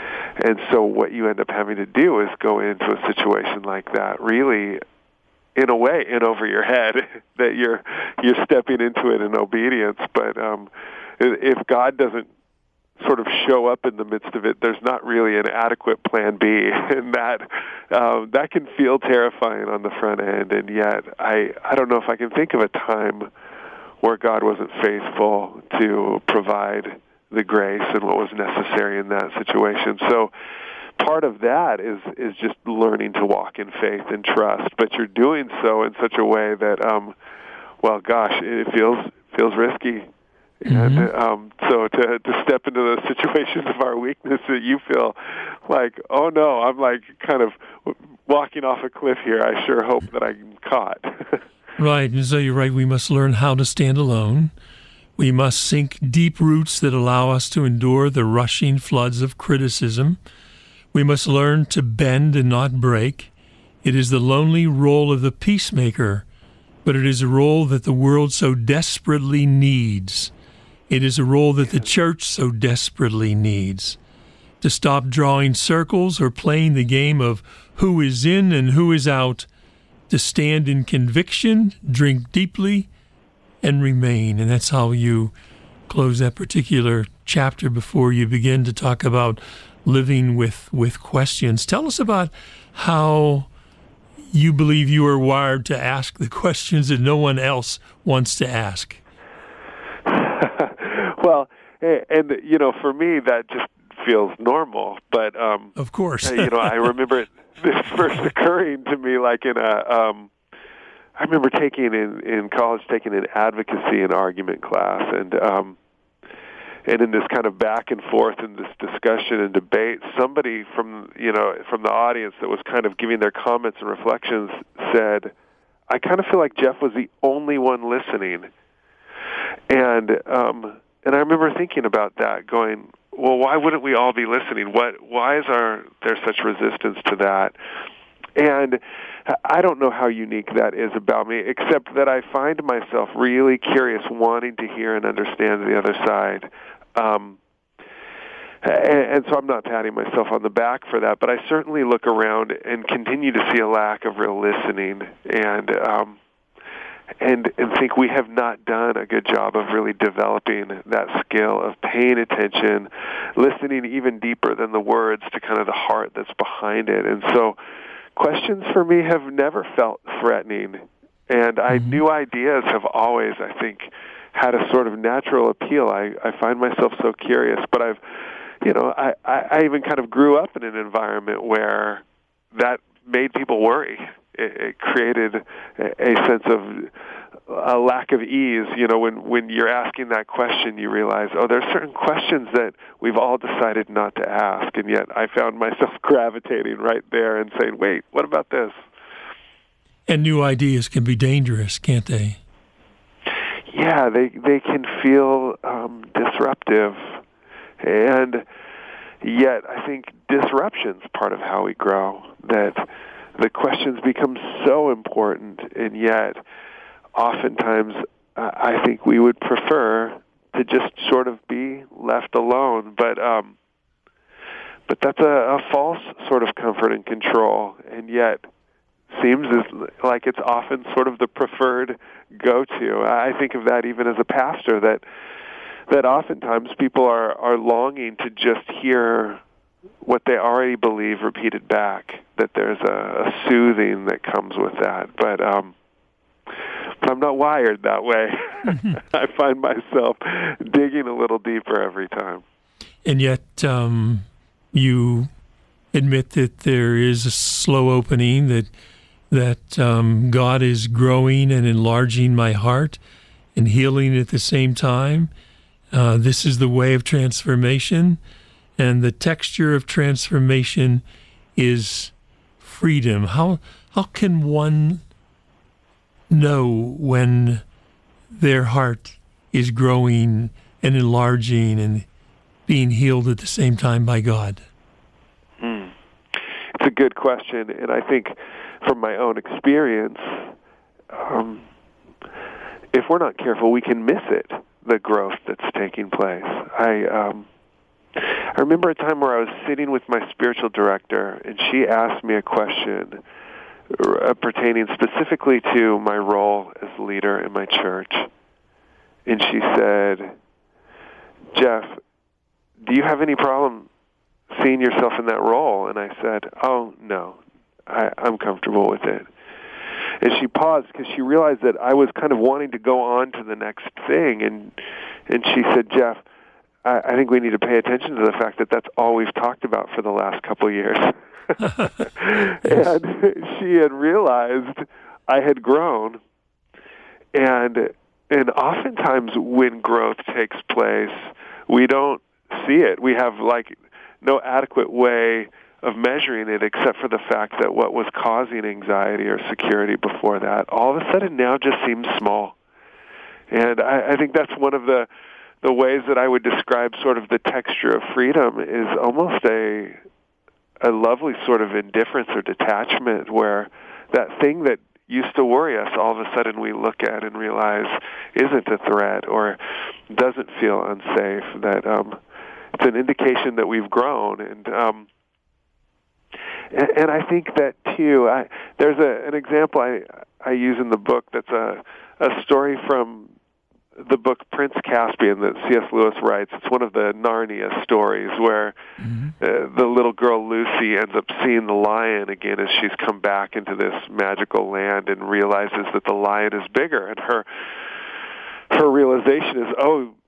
and so what you end up having to do is go into a situation like that really, in a way, in over your head, that you're you're stepping into it in obedience, but um, if God doesn't sort of show up in the midst of it, there's not really an adequate plan B, and that um, that can feel terrifying on the front end. And yet, I I don't know if I can think of a time where God wasn't faithful to provide the grace and what was necessary in that situation. So part of that is is just learning to walk in faith and trust, but you're doing so in such a way that, um, well, gosh, it feels feels risky. Mm-hmm. And um, so to to step into those situations of our weakness that you feel like, oh no, I'm like kind of walking off a cliff here. I sure hope that I'm caught. Right, and so you're right. We must learn how to stand alone. We must sink deep roots that allow us to endure the rushing floods of criticism. We must learn to bend and not break. It is the lonely role of the peacemaker, but it is a role that the world so desperately needs. It is a role that the church so desperately needs. To stop drawing circles or playing the game of who is in and who is out, to stand in conviction, drink deeply, and remain. And that's how you close that particular chapter before you begin to talk about living with, with questions. Tell us about how you believe you are wired to ask the questions that no one else wants to ask. Well, Well, and, you know, for me, that just feels normal. But, um, of course, you know, I remember it this first occurring to me like in a, um, I remember taking in, in college, taking an advocacy and argument class, and, um, and in this kind of back and forth in this discussion and debate, somebody from, you know, from the audience that was kind of giving their comments and reflections said, I kind of feel like Jeff was the only one listening. And, um, and I remember thinking about that, going, well, why wouldn't we all be listening? What, why is our, there such resistance to that? And I don't know how unique that is about me, except that I find myself really curious, wanting to hear and understand the other side. Um, and, and so I'm not patting myself on the back for that, but I certainly look around and continue to see a lack of real listening, and um, and and think we have not done a good job of really developing that skill of paying attention, listening even deeper than the words to kind of the heart that's behind it. And so questions for me have never felt threatening, and I, new ideas have always, I think, had a sort of natural appeal. I, I find myself so curious, but I've, you know, I, I, I even kind of grew up in an environment where that made people worry. It, it created a, a sense of a lack of ease. You know, when, when you're asking that question, you realize, oh, there's certain questions that we've all decided not to ask, and yet I found myself gravitating right there and saying, wait, what about this? And new ideas can be dangerous, can't they? Yeah, they they can feel um, disruptive, and yet I think disruption's part of how we grow, that the questions become so important, and yet oftentimes uh, I think we would prefer to just sort of be left alone, but um, but that's a, a false sort of comfort and control, and yet seems as like it's often sort of the preferred go-to. I think of that even as a pastor, that that oftentimes people are, are longing to just hear what they already believe repeated back, that there's a, a soothing that comes with that. But um, but I'm not wired that way. I find myself digging a little deeper every time. And yet um, you admit that there is a slow opening, that that um, God is growing and enlarging my heart and healing at the same time. Uh, this is the way of transformation, and the texture of transformation is freedom. How how can one know when their heart is growing and enlarging and being healed at the same time by God? Mm. It's a good question, and I think from my own experience, um, if we're not careful, we can miss it, the growth that's taking place. I um, I remember a time where I was sitting with my spiritual director, and she asked me a question uh, pertaining specifically to my role as leader in my church. And she said, Jeff, do you have any problem seeing yourself in that role? And I said, oh, no. I, I'm comfortable with it. And she paused because she realized that I was kind of wanting to go on to the next thing. And and she said, Jeff, I, I think we need to pay attention to the fact that that's all we've talked about for the last couple of years. And she had realized I had grown. And and oftentimes when growth takes place, we don't see it. We have like no adequate way of measuring it, except for the fact that what was causing anxiety or security before that all of a sudden now just seems small. And I, I think that's one of the the ways that I would describe sort of the texture of freedom, is almost a a lovely sort of indifference or detachment, where that thing that used to worry us, all of a sudden we look at and realize isn't a threat or doesn't feel unsafe, that um, it's an indication that we've grown. And um And, and I think that, too, I, there's a, an example I, I use in the book that's a, a story from the book Prince Caspian that C S Lewis writes. It's one of the Narnia stories where mm-hmm. uh, the little girl Lucy ends up seeing the lion again as she's come back into this magical land and realizes that the lion is bigger. And her her realization is, oh,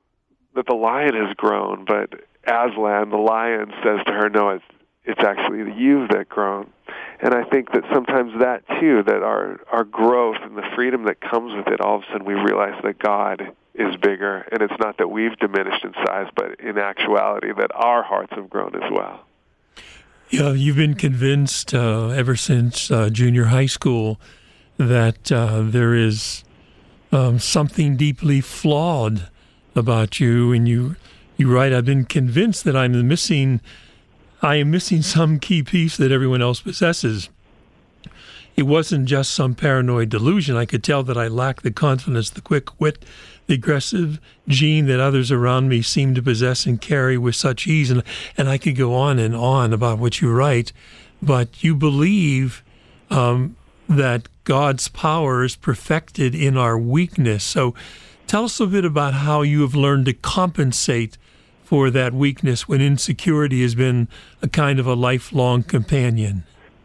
that the lion has grown, but Aslan, the lion, says to her, no, it's, it's actually you that grown. And I think that sometimes that, too, that our, our growth and the freedom that comes with it, all of a sudden we realize that God is bigger, and it's not that we've diminished in size, but in actuality that our hearts have grown as well. Yeah, you've been convinced uh, ever since uh, junior high school that uh, there is um, something deeply flawed about you, and you you write, I've been convinced that I'm missing, I am missing some key piece that everyone else possesses. It wasn't just some paranoid delusion. I could tell that I lacked the confidence, the quick wit, the aggressive gene that others around me seem to possess and carry with such ease. And, and I could go on and on about what you write, but you believe um, that God's power is perfected in our weakness. So tell us a bit about how you have learned to compensate for that weakness when insecurity has been a kind of a lifelong companion.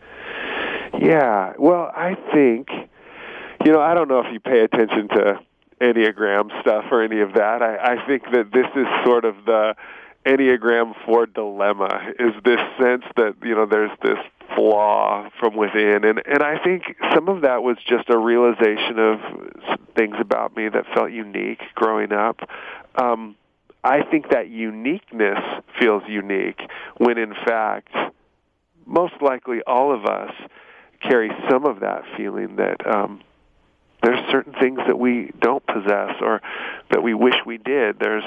Yeah, well, I think, you know, I don't know if you pay attention to Enneagram stuff or any of that. I, I think that this is sort of the Enneagram four dilemma, is this sense that, you know, there's this flaw from within. And, and I think some of that was just a realization of things about me that felt unique growing up. Um, I think that uniqueness feels unique when, in fact, most likely all of us carry some of that feeling that um, there's certain things that we don't possess or that we wish we did. There's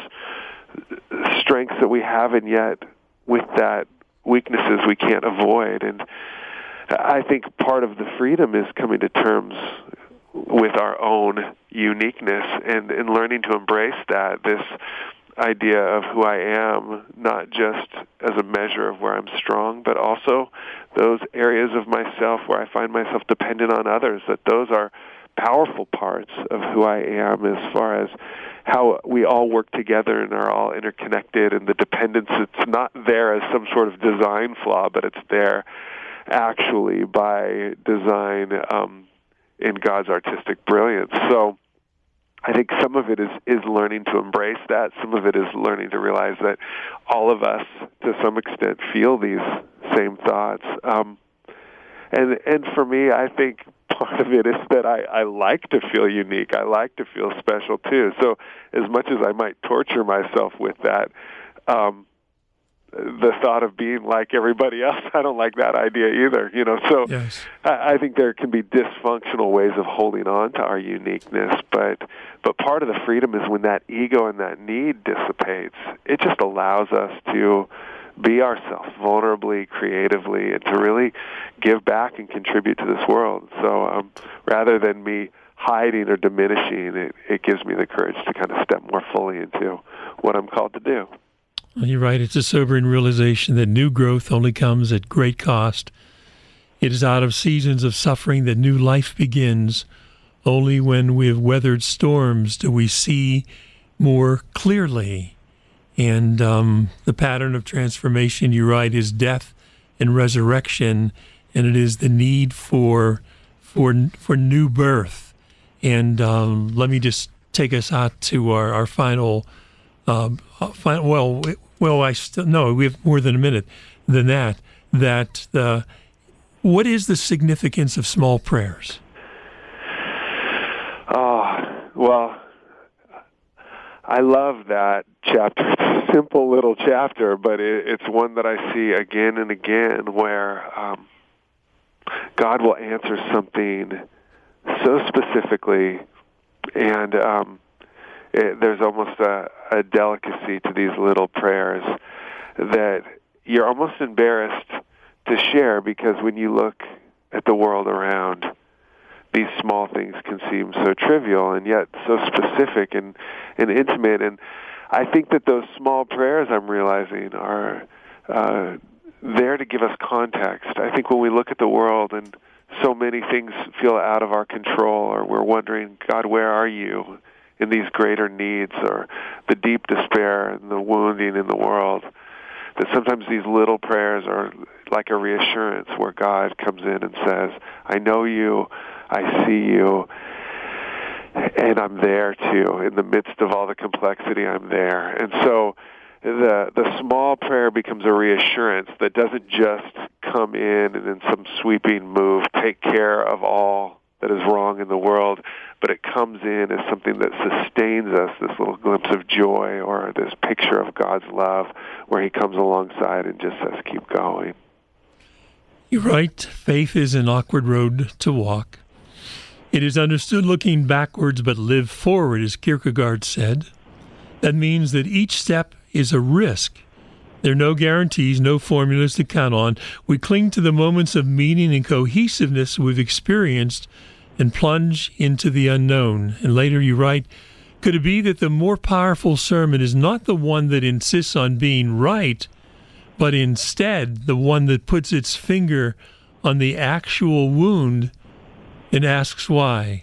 strengths that we have, and yet with that, weaknesses we can't avoid. And I think part of the freedom is coming to terms with our own uniqueness and, and learning to embrace that, this idea of who I am, not just as a measure of where I'm strong, but also those areas of myself where I find myself dependent on others, that those are powerful parts of who I am as far as how we all work together and are all interconnected, and the dependence, it's not there as some sort of design flaw, but it's there actually by design um, in God's artistic brilliance. So I think some of it is, is learning to embrace that. Some of it is learning to realize that all of us, to some extent, feel these same thoughts. Um, and and for me, I think part of it is that I, I like to feel unique. I like to feel special, too. So as much as I might torture myself with that, um, the thought of being like everybody else, I don't like that idea either. You know, so yes. I, I think there can be dysfunctional ways of holding on to our uniqueness, but but part of the freedom is when that ego and that need dissipates. It just allows us to be ourselves vulnerably, creatively, and to really give back and contribute to this world. So um, rather than me hiding or diminishing, it, it gives me the courage to kind of step more fully into what I'm called to do. Well, you're right. It's a sobering realization that new growth only comes at great cost. It is out of seasons of suffering that new life begins. Only when we have weathered storms do we see more clearly. And um, the pattern of transformation, you write, is death and resurrection, and it is the need for for for new birth. And um, let me just take us out to our our final. Uh, final well, well, I still no. We have more than a minute than that. That the what is the significance of small prayers? Oh, well, I love that chapter. It's a simple little chapter, but it, it's one that I see again and again where um, God will answer something so specifically, and um, it, there's almost a, a delicacy to these little prayers that you're almost embarrassed to share, because when you look at the world around, these small things can seem so trivial and yet so specific and, and intimate. And I think that those small prayers, I'm realizing, are uh, there to give us context. I think when we look at the world and so many things feel out of our control, or we're wondering, God, where are you in these greater needs, or the deep despair and the wounding in the world, that sometimes these little prayers are like a reassurance where God comes in and says, I know you, I see you, and I'm there too. In the midst of all the complexity, I'm there. And so the the small prayer becomes a reassurance that doesn't just come in and in some sweeping move take care of all that is wrong in the world, but it comes in as something that sustains us, this little glimpse of joy or this picture of God's love where he comes alongside and just says, keep going. You're right. Faith is an awkward road to walk. It is understood looking backwards but live forward, as Kierkegaard said. That means that each step is a risk. There are no guarantees, no formulas to count on. We cling to the moments of meaning and cohesiveness we've experienced and plunge into the unknown. And later you write, could it be that the more powerful sermon is not the one that insists on being right, but instead the one that puts its finger on the actual wound and asks why?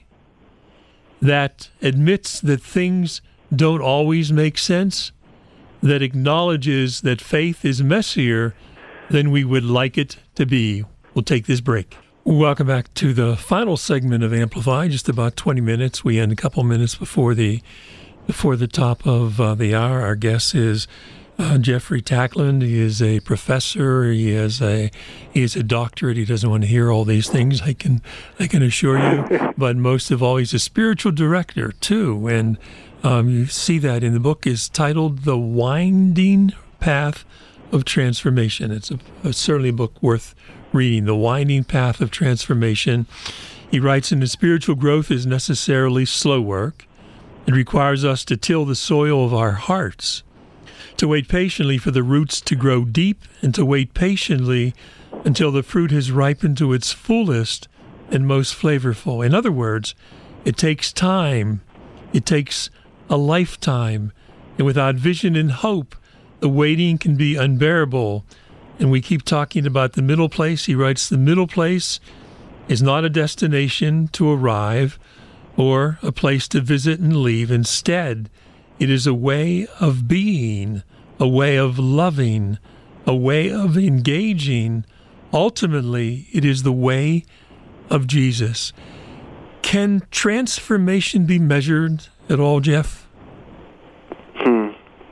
That admits that things don't always make sense, that acknowledges that faith is messier than we would like it to be. We'll take this break. Welcome back to the final segment of Amplify, just about twenty minutes. We end a couple minutes before the before the top of uh, the hour. Our guest is uh, Jeffrey Tackland. He is a professor. He is a he is a doctorate. He doesn't want to hear all these things, I can I can assure you. But most of all, he's a spiritual director too. And um, you see that in the book is titled "The Winding Path of Transformation." It's a, a certainly a book worth reading. The Winding Path of Transformation. He writes, "In the spiritual growth is necessarily slow work. It requires us to till the soil of our hearts, to wait patiently for the roots to grow deep, and to wait patiently until the fruit has ripened to its fullest and most flavorful." In other words, it takes time. It takes a lifetime. And without vision and hope, the waiting can be unbearable. And we keep talking about the middle place. He writes, the middle place is not a destination to arrive or a place to visit and leave. Instead, it is a way of being, a way of loving, a way of engaging. Ultimately, it is the way of Jesus. Can transformation be measured at all, Jeff? Hmm.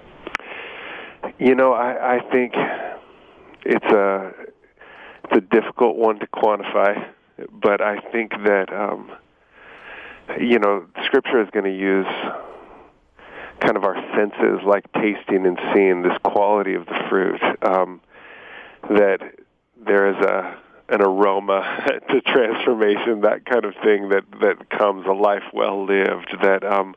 You know, I, I think it's a it's a difficult one to quantify, but I think that um, you know, Scripture is going to use kind of our senses, like tasting and seeing this quality of the fruit. Um, that there is a an aroma to transformation, that kind of thing that, that comes, a life well lived. That um,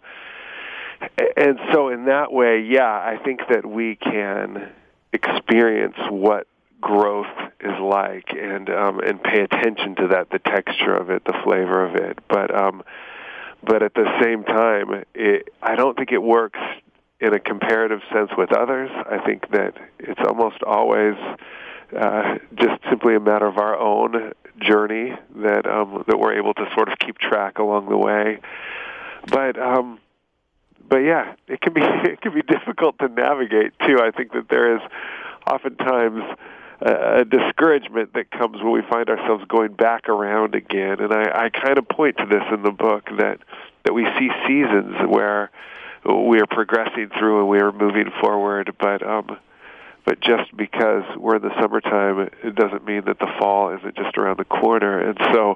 and so in that way, yeah, I think that we can experience what growth is like, and um, and pay attention to that, the texture of it, the flavor of it. But um, but at the same time, it, I don't think it works in a comparative sense with others. I think that it's almost always uh, just simply a matter of our own journey that um, that we're able to sort of keep track along the way. But um, but yeah, it can be it can be difficult to navigate too. I think that there is oftentimes a discouragement that comes when we find ourselves going back around again. And I, I kind of point to this in the book, that, that we see seasons where we are progressing through and we are moving forward, but um, but just because we're in the summertime, it doesn't mean that the fall isn't just around the corner. And so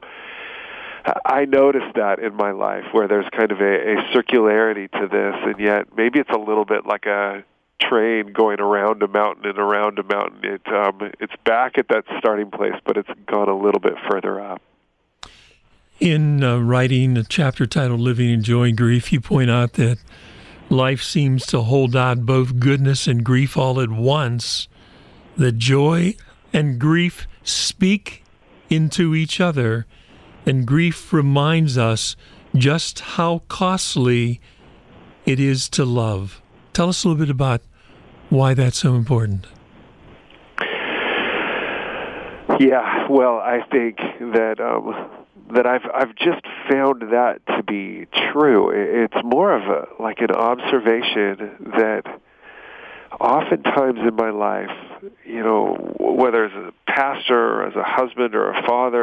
I noticed that in my life, where there's kind of a, a circularity to this, and yet maybe it's a little bit like a train going around a mountain and around a mountain. It um, it's back at that starting place, but it's gone a little bit further up. In uh, writing a chapter titled "Living in Joy and Grief," you point out that life seems to hold out both goodness and grief all at once. That joy and grief speak into each other, and grief reminds us just how costly it is to love. Tell us a little bit about why that's so important. Yeah, well, I think that um, that I've I've just found that to be true. It's more of a like an observation that oftentimes in my life, you know, whether as a pastor or as a husband or a father,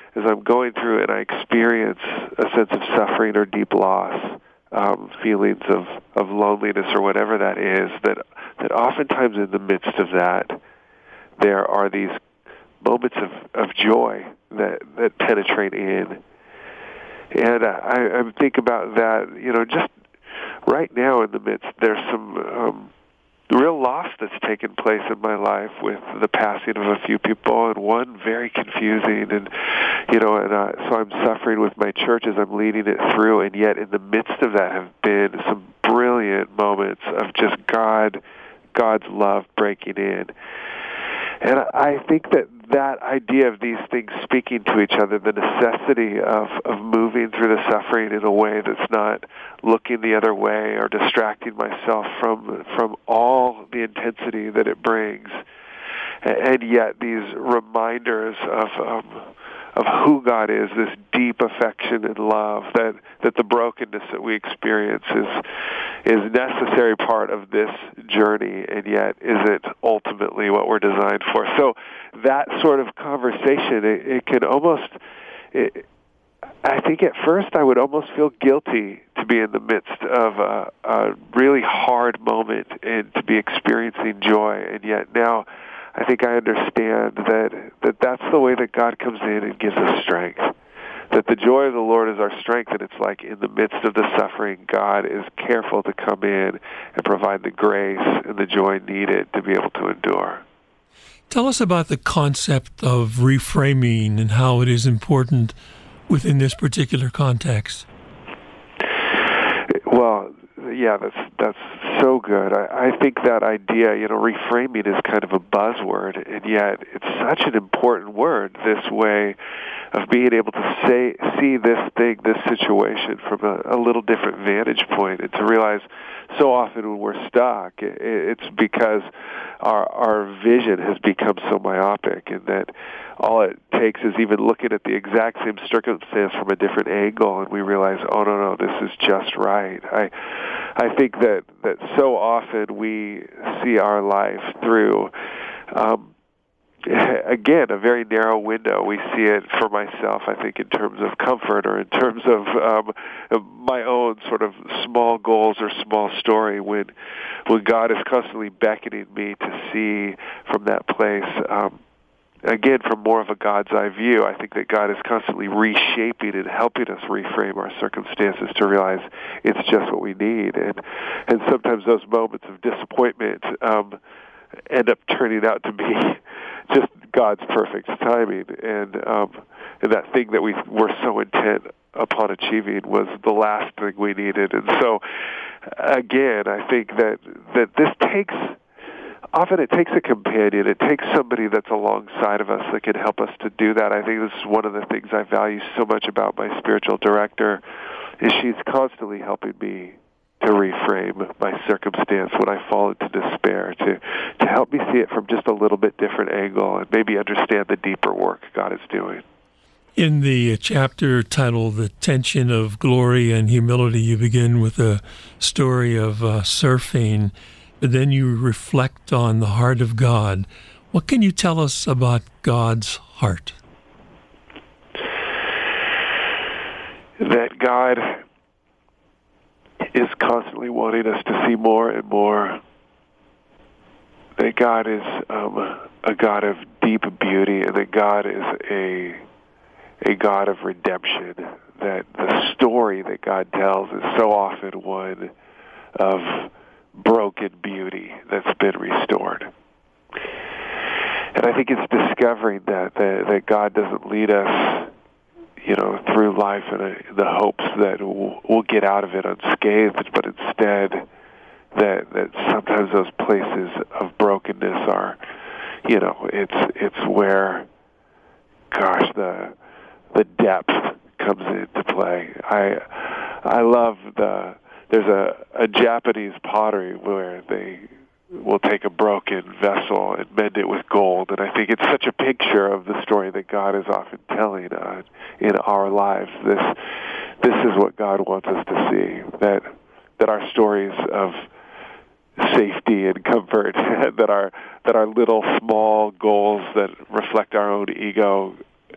as I'm going through and I experience a sense of suffering or deep loss, um, feelings of, of loneliness or whatever that is, that that oftentimes in the midst of that, there are these moments of, of joy that, that penetrate in. And I, I think about that, you know, just right now in the midst, there's some um, real loss that's taken place in my life with the passing of a few people, and one very confusing, and you know, and uh, so I'm suffering with my church as I'm leading it through, and yet in the midst of that have been some brilliant moments of just God, God's love breaking in. And I think that that idea of these things speaking to each other, the necessity of, of moving through the suffering in a way that's not looking the other way or distracting myself from from all the intensity that it brings, and yet these reminders of um, of who God is, this deep affection and love, that, that the brokenness that we experience is is necessary part of this journey, and yet isn't ultimately what we're designed for. So that sort of conversation, it, it can almost, it, I think at first I would almost feel guilty to be in the midst of a, a really hard moment and to be experiencing joy, and yet now I think I understand that, that that's the way that God comes in and gives us strength. That the joy of the Lord is our strength, and it's like in the midst of the suffering, God is careful to come in and provide the grace and the joy needed to be able to endure. Tell us about the concept of reframing and how it is important within this particular context. Well, yeah, that's that's so good. I, I think that idea, you know, reframing is kind of a buzzword, and yet it's such an important word, this way of being able to say, see this thing, this situation from a, a little different vantage point, and to realize so often when we're stuck, it, it's because our our vision has become so myopic, and that all it takes is even looking at the exact same circumstance from a different angle, and we realize, oh, no, no, this is just right. I I think that, that so often we see our life through, um, again, a very narrow window. We see it for myself, I think, in terms of comfort or in terms of um, my own sort of small goals or small story, when when God is constantly beckoning me to see from that place, um, again, from more of a God's eye view. I think that God is constantly reshaping and helping us reframe our circumstances to realize it's just what we need. And and sometimes those moments of disappointment um, end up turning out to be just God's perfect timing. And, um, and that thing that we were so intent upon achieving was the last thing we needed. And so, again, I think that, that this takes... Often it takes a companion. It takes somebody that's alongside of us that can help us to do that. I think this is one of the things I value so much about my spiritual director, is she's constantly helping me to reframe my circumstance when I fall into despair, to, to help me see it from just a little bit different angle and maybe understand the deeper work God is doing. In the chapter titled The Tension of Glory and Humility, you begin with a story of uh, surfing. But then you reflect on the heart of God. What can you tell us about God's heart? That God is constantly wanting us to see more and more. That God is um, a God of deep beauty, and that God is a a God of redemption. That the story that God tells is so often one of broken beauty that's been restored. And I think it's discovering that, that, that God doesn't lead us, you know, through life in, a, in the hopes that we'll, we'll get out of it unscathed, but instead that that sometimes those places of brokenness are, you know, it's it's where, gosh, the the depth comes into play. I I love the There's a, a Japanese pottery where they will take a broken vessel and mend it with gold. And I think it's such a picture of the story that God is often telling uh, in our lives. This this is what God wants us to see, that that our stories of safety and comfort, that our that our little small goals that reflect our own ego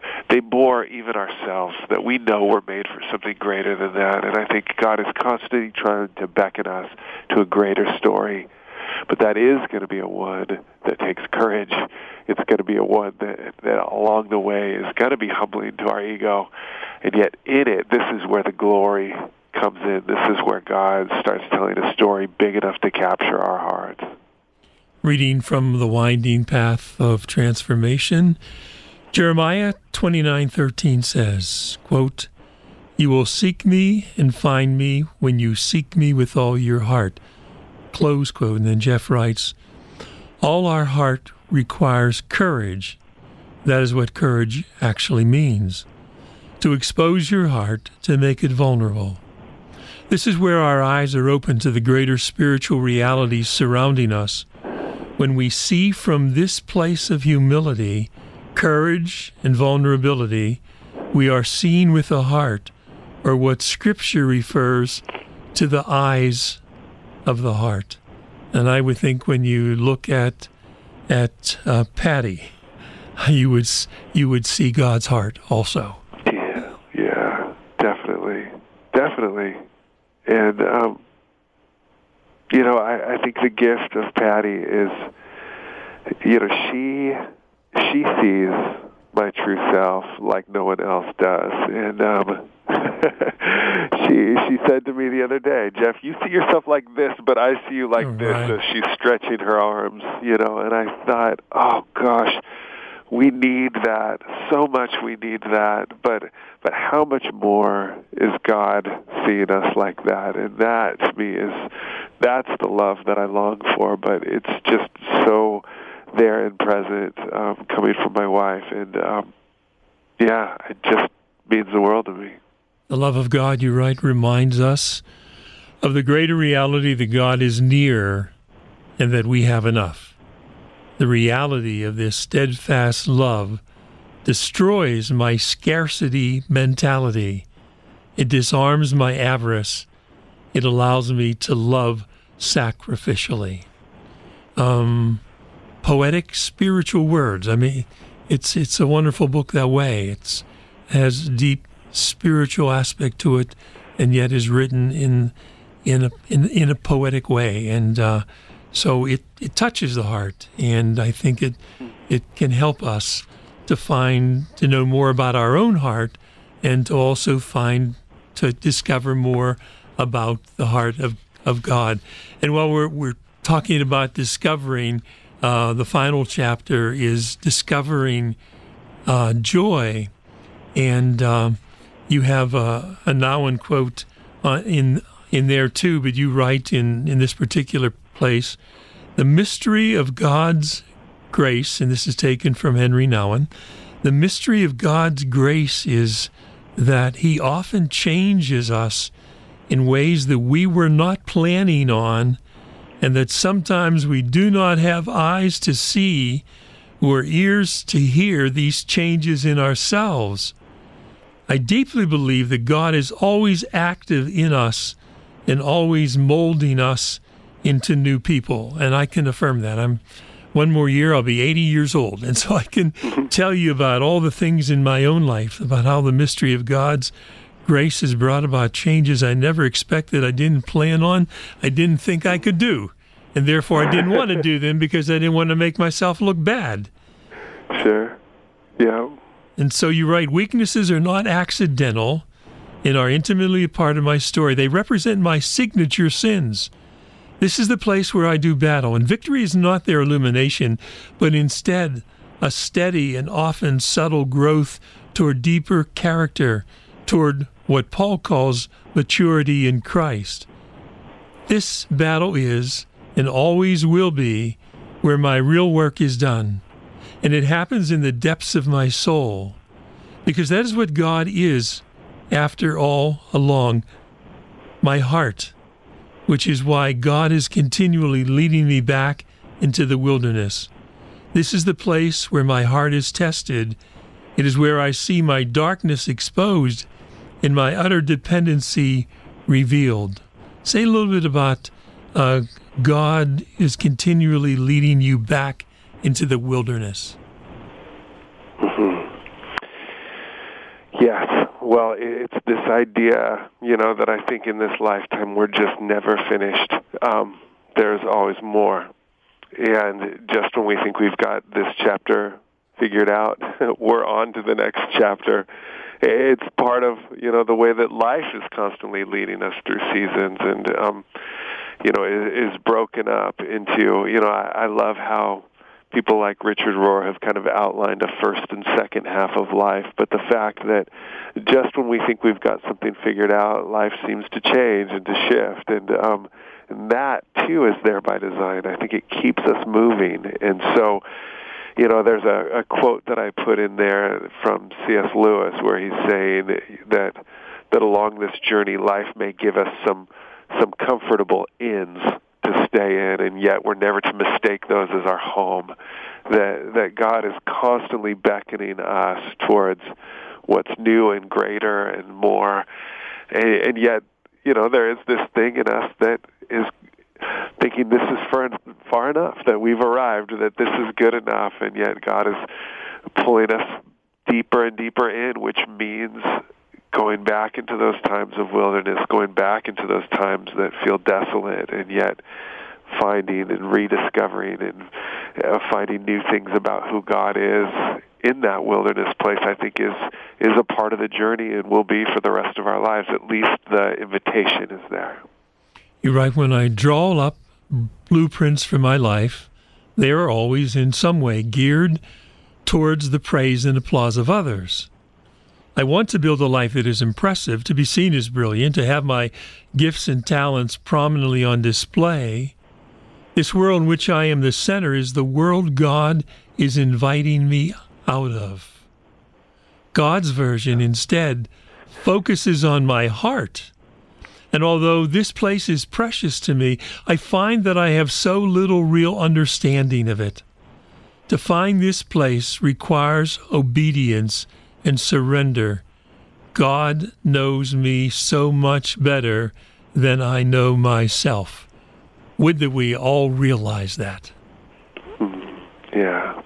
they bore even ourselves, that we know we're made for something greater than that. And I think God is constantly trying to beckon us to a greater story. But that is going to be a one that takes courage. It's going to be a one that, that along the way is going to be humbling to our ego. And yet in it, this is where the glory comes in. This is where God starts telling a story big enough to capture our hearts. Reading from The Winding Path of Transformation, Jeremiah twenty-nine thirteen says, quote, "You will seek me and find me when you seek me with all your heart." Close quote. And then Jeff writes, all our heart requires courage. That is what courage actually means. To expose your heart, to make it vulnerable. This is where our eyes are open to the greater spiritual realities surrounding us. When we see from this place of humility, courage, and vulnerability, we are seeing with the heart, or what Scripture refers to the eyes of the heart. And I would think when you look at at uh, Patty, you would you would see God's heart also. Yeah, yeah, definitely, definitely. And um, you know, I, I think the gift of Patty is, you know, she she sees my true self like no one else does, and um, she she said to me the other day, Jeff, you see yourself like this, but I see you like oh, this. right. As she's stretching her arms, you know, and I thought, oh gosh, we need that so much. We need that, but but how much more is God seeing us like that? And that to me is that's the love that I long for. But it's just so there and present, um, coming from my wife, and um, yeah, it just means the world to me. The love of God, you write, reminds us of the greater reality that God is near and that we have enough. The reality of this steadfast love destroys my scarcity mentality. It disarms my avarice. It allows me to love sacrificially. Um, poetic, spiritual words. I mean, it's it's a wonderful book that way. It's has deep spiritual aspect to it, and yet is written in in a in, in a poetic way, and uh, so it, it touches the heart. And I think it it can help us to find to know more about our own heart, and to also find to discover more about the heart of, of God. And while we're we're talking about discovering, uh, the final chapter is discovering uh, joy, and um, you have a, a Nouwen quote uh, in in there too, but you write in, in this particular place, the mystery of God's grace, and this is taken from Henry Nouwen, the mystery of God's grace is that He often changes us in ways that we were not planning on, and that sometimes we do not have eyes to see or ears to hear these changes in ourselves. I deeply believe that God is always active in us and always molding us into new people, and I can affirm that. I'm one more year, I'll be eighty years old, and so I can tell you about all the things in my own life, about how the mystery of God's grace has brought about changes I never expected, I didn't plan on, I didn't think I could do, and therefore I didn't want to do them because I didn't want to make myself look bad. Sure. Yeah. And so you write, weaknesses are not accidental and are intimately a part of my story. They represent my signature sins. This is the place where I do battle, and victory is not their illumination, but instead a steady and often subtle growth toward deeper character, toward what Paul calls maturity in Christ. This battle is, and always will be, where my real work is done. And it happens in the depths of my soul, because that is what God is, after all along, my heart, which is why God is continually leading me back into the wilderness. This is the place where my heart is tested. It is where I see my darkness exposed and my utter dependency revealed. Say a little bit about uh, God is continually leading you back into the wilderness. Mm-hmm. Yes. Well, it's this idea, you know, that I think in this lifetime we're just never finished. Um, there's always more. And just when we think we've got this chapter figured out, we're on to the next chapter. It's part of, you know, the way that life is constantly leading us through seasons and, um, you know, is, is broken up into, you know, I, I love how people like Richard Rohr have kind of outlined a first and second half of life, but the fact that just when we think we've got something figured out, life seems to change and to shift, and um, and that too is there by design. I think it keeps us moving, and so, you know, there's a, a quote that I put in there from C S Lewis where he's saying that that along this journey, life may give us some some comfortable inns to stay in, and yet we're never to mistake those as our home. That that God is constantly beckoning us towards what's new and greater and more, and, and yet, you know, there is this thing in us that is thinking this is far, far enough, that we've arrived, that this is good enough, and yet God is pulling us deeper and deeper in, which means going back into those times of wilderness, going back into those times that feel desolate, and yet finding and rediscovering and uh, finding new things about who God is in that wilderness place, I think is is a part of the journey and will be for the rest of our lives. At least the invitation is there. You're right. When I draw up blueprints for my life, they are always in some way geared towards the praise and applause of others. I want to build a life that is impressive, to be seen as brilliant, to have my gifts and talents prominently on display. This world in which I am the center is the world God is inviting me out of. God's version, instead, focuses on my heart. And although this place is precious to me, I find that I have so little real understanding of it. To find this place requires obedience and surrender. God knows me so much better than I know myself. Would that we all realize that. Yeah.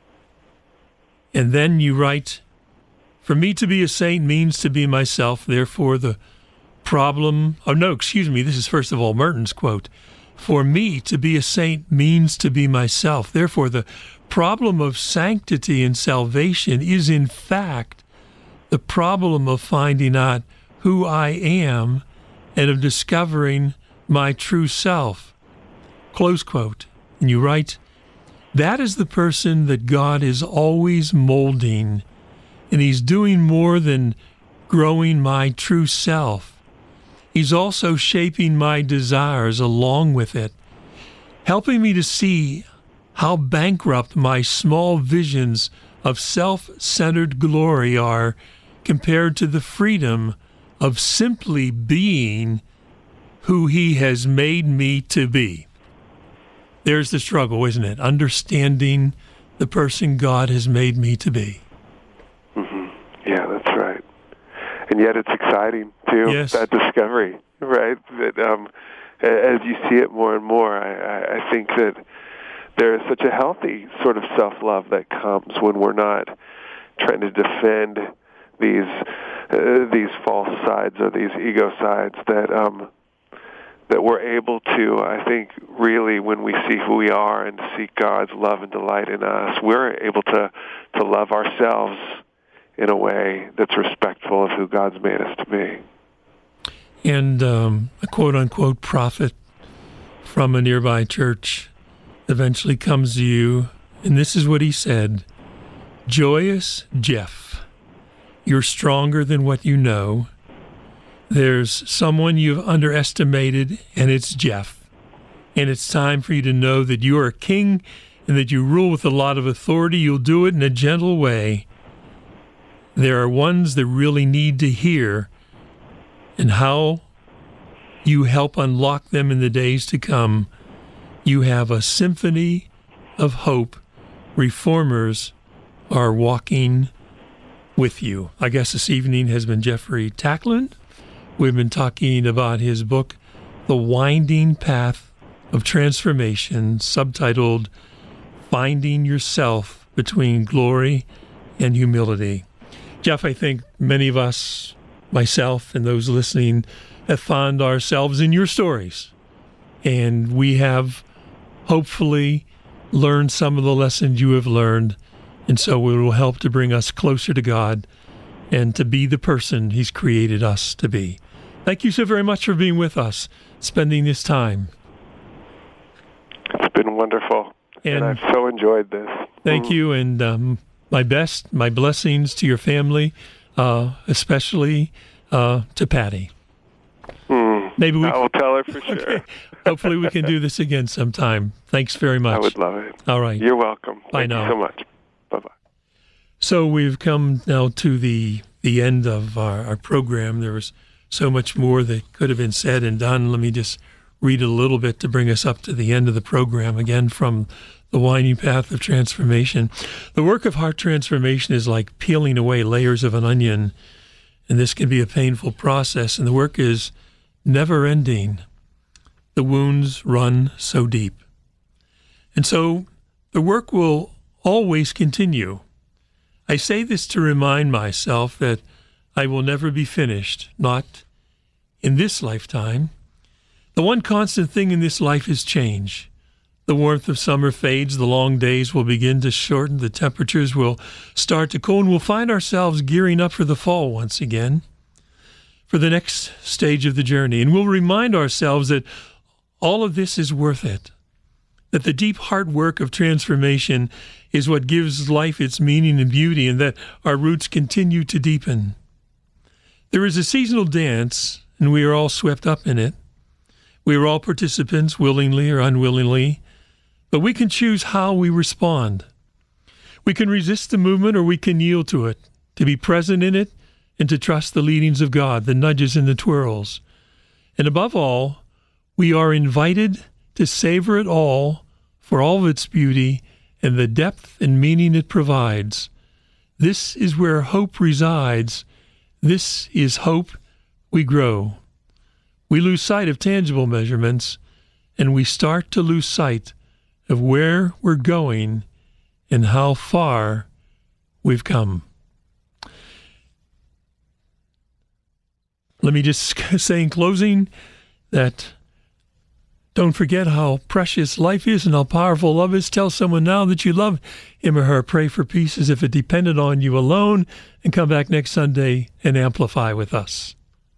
And then you write, for me to be a saint means to be myself, therefore the problem, oh no, excuse me, this is first of all Merton's quote. For me to be a saint means to be myself, therefore the problem of sanctity and salvation is in fact the problem of finding out who I am and of discovering my true self. Close quote. And you write, that is the person that God is always molding, and he's doing more than growing my true self. He's also shaping my desires along with it, helping me to see how bankrupt my small visions of self-centered glory are compared to the freedom of simply being who he has made me to be. There's the struggle, isn't it? Understanding the person God has made me to be. Mm-hmm. Yeah, that's right. And yet it's exciting, too, yes. That discovery, right? That um, as you see it more and more, I, I think that there is such a healthy sort of self-love that comes when we're not trying to defend these uh, these false sides or these ego sides, that um, that we're able to, I think, really, when we see who we are and see God's love and delight in us, we're able to, to love ourselves in a way that's respectful of who God's made us to be. And um, a quote-unquote prophet from a nearby church eventually comes to you, and this is what he said, Joyous Jeff, you're stronger than what you know. There's someone you've underestimated, and it's Jeff. And it's time for you to know that you are a king and that you rule with a lot of authority. You'll do it in a gentle way. There are ones that really need to hear, and how you help unlock them in the days to come. You have a symphony of hope. Reformers are walking with you. I guess this evening has been Jeffrey Tacklin. We've been talking about his book, The Winding Path of Transformation, subtitled Finding Yourself Between Glory and Humility. Jeff, I think many of us, myself and those listening, have found ourselves in your stories. And we have hopefully learned some of the lessons you have learned. And so it will help to bring us closer to God and to be the person He's created us to be. Thank you so very much for being with us, spending this time. It's been wonderful. And, and I've so enjoyed this. Thank mm. you. And um, my best, my blessings to your family, uh, especially uh, to Patty. Mm. Maybe we I will tell her for sure. Okay. Hopefully we can do this again sometime. Thanks very much. I would love it. All right. You're welcome. Bye Thank now. you so much. Bye-bye. So we've come now to the the end of our, our program. There was so much more that could have been said and done. Let me just read a little bit to bring us up to the end of the program, again from The Winding Path of Transformation. The work of heart transformation is like peeling away layers of an onion, and this can be a painful process, and the work is never-ending. The wounds run so deep. And so the work will always continue. I say this to remind myself that I will never be finished, not in this lifetime. The one constant thing in this life is change. The warmth of summer fades, the long days will begin to shorten, the temperatures will start to cool, and we'll find ourselves gearing up for the fall once again, for the next stage of the journey. And we'll remind ourselves that all of this is worth it, that the deep hard work of transformation is what gives life its meaning and beauty, and that our roots continue to deepen. There is a seasonal dance, and we are all swept up in it. We are all participants, willingly or unwillingly, but we can choose how we respond. We can resist the movement, or we can yield to it, to be present in it, and to trust the leadings of God, the nudges and the twirls. And above all, we are invited to savor it all for all of its beauty and the depth and meaning it provides. This is where hope resides. This is hope we grow. We lose sight of tangible measurements, and we start to lose sight of where we're going and how far we've come. Let me just say in closing that don't forget how precious life is and how powerful love is. Tell someone now that you love him or her. Pray for peace as if it depended on you alone, and come back next Sunday and amplify with us.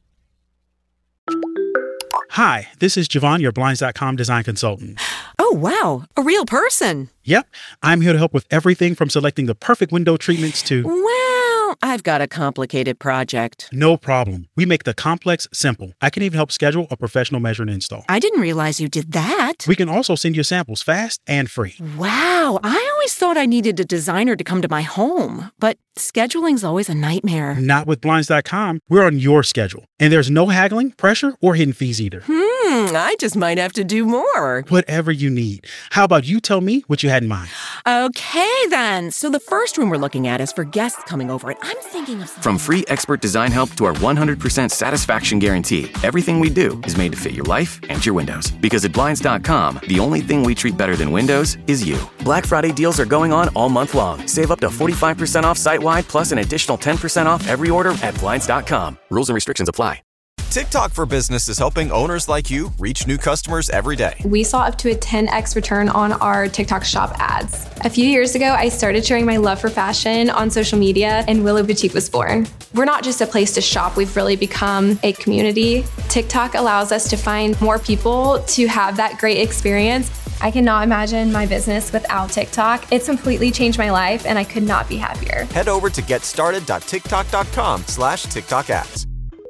Hi, this is Javon, your Blinds dot com design consultant. Oh, wow. A real person. Yep. I'm here to help with everything from selecting the perfect window treatments to... Well, I've got a complicated project. No problem. We make the complex simple. I can even help schedule a professional measure and install. I didn't realize you did that. We can also send you samples fast and free. Wow. I always thought I needed a designer to come to my home, but scheduling's always a nightmare. Not with Blinds dot com. We're on your schedule. And there's no haggling, pressure, or hidden fees either. Hmm, I just might have to do more. Whatever you need. How about you tell me what you had in mind? Okay, then. So the first room we're looking at is for guests coming over, and I'm thinking of something. From free expert design help to our one hundred percent satisfaction guarantee, everything we do is made to fit your life and your windows. Because at Blinds dot com, the only thing we treat better than windows is you. Black Friday deals are going on all month long. Save up to forty-five percent off site-wide, plus an additional ten percent off every order at Blinds dot com. Rules and restrictions apply. TikTok for Business is helping owners like you reach new customers every day. We saw up to a ten x return on our TikTok shop ads. A few years ago, I started sharing my love for fashion on social media, and Willow Boutique was born. We're not just a place to shop, we've really become a community. TikTok allows us to find more people to have that great experience. I cannot imagine my business without TikTok. It's completely changed my life, and I could not be happier. Head over to getstarted.tiktok.com slash TikTok ads.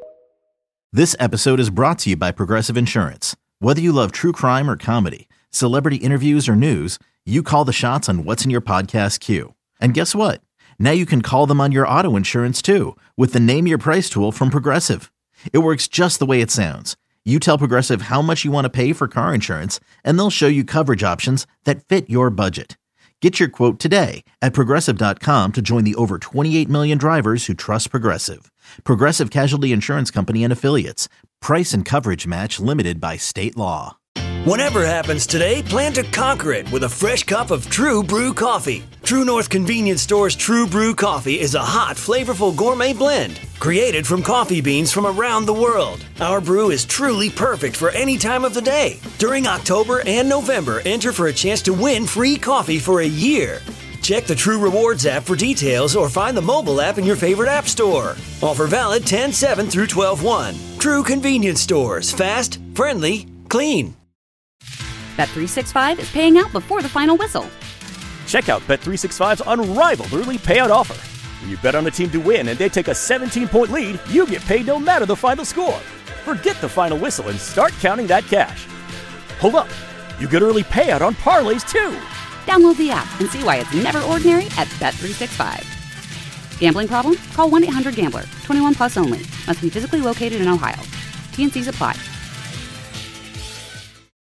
This episode is brought to you by Progressive Insurance. Whether you love true crime or comedy, celebrity interviews or news, you call the shots on what's in your podcast queue. And guess what? Now you can call them on your auto insurance too, with the Name Your Price tool from Progressive. It works just the way it sounds. You tell Progressive how much you want to pay for car insurance, and they'll show you coverage options that fit your budget. Get your quote today at Progressive dot com to join the over twenty-eight million drivers who trust Progressive. Progressive Casualty Insurance Company and Affiliates. Price and coverage match limited by state law. Whatever happens today, plan to conquer it with a fresh cup of True Brew coffee. True North Convenience Store's True Brew coffee is a hot, flavorful gourmet blend created from coffee beans from around the world. Our brew is truly perfect for any time of the day. During October and November, enter for a chance to win free coffee for a year. Check the True Rewards app for details or find the mobile app in your favorite app store. Offer valid ten seven through twelve one. True Convenience Stores. Fast, friendly, clean. Bet three sixty-five is paying out before the final whistle. Check out Bet three sixty-five's unrivaled early payout offer. When you bet on a team to win and they take a seventeen-point lead, you get paid no matter the final score. Forget the final whistle and start counting that cash. Hold up. You get early payout on parlays, too. Download the app and see why it's never ordinary at Bet three sixty-five. Gambling problem? Call one eight hundred gambler. twenty-one plus only. Must be physically located in Ohio. T and C's apply.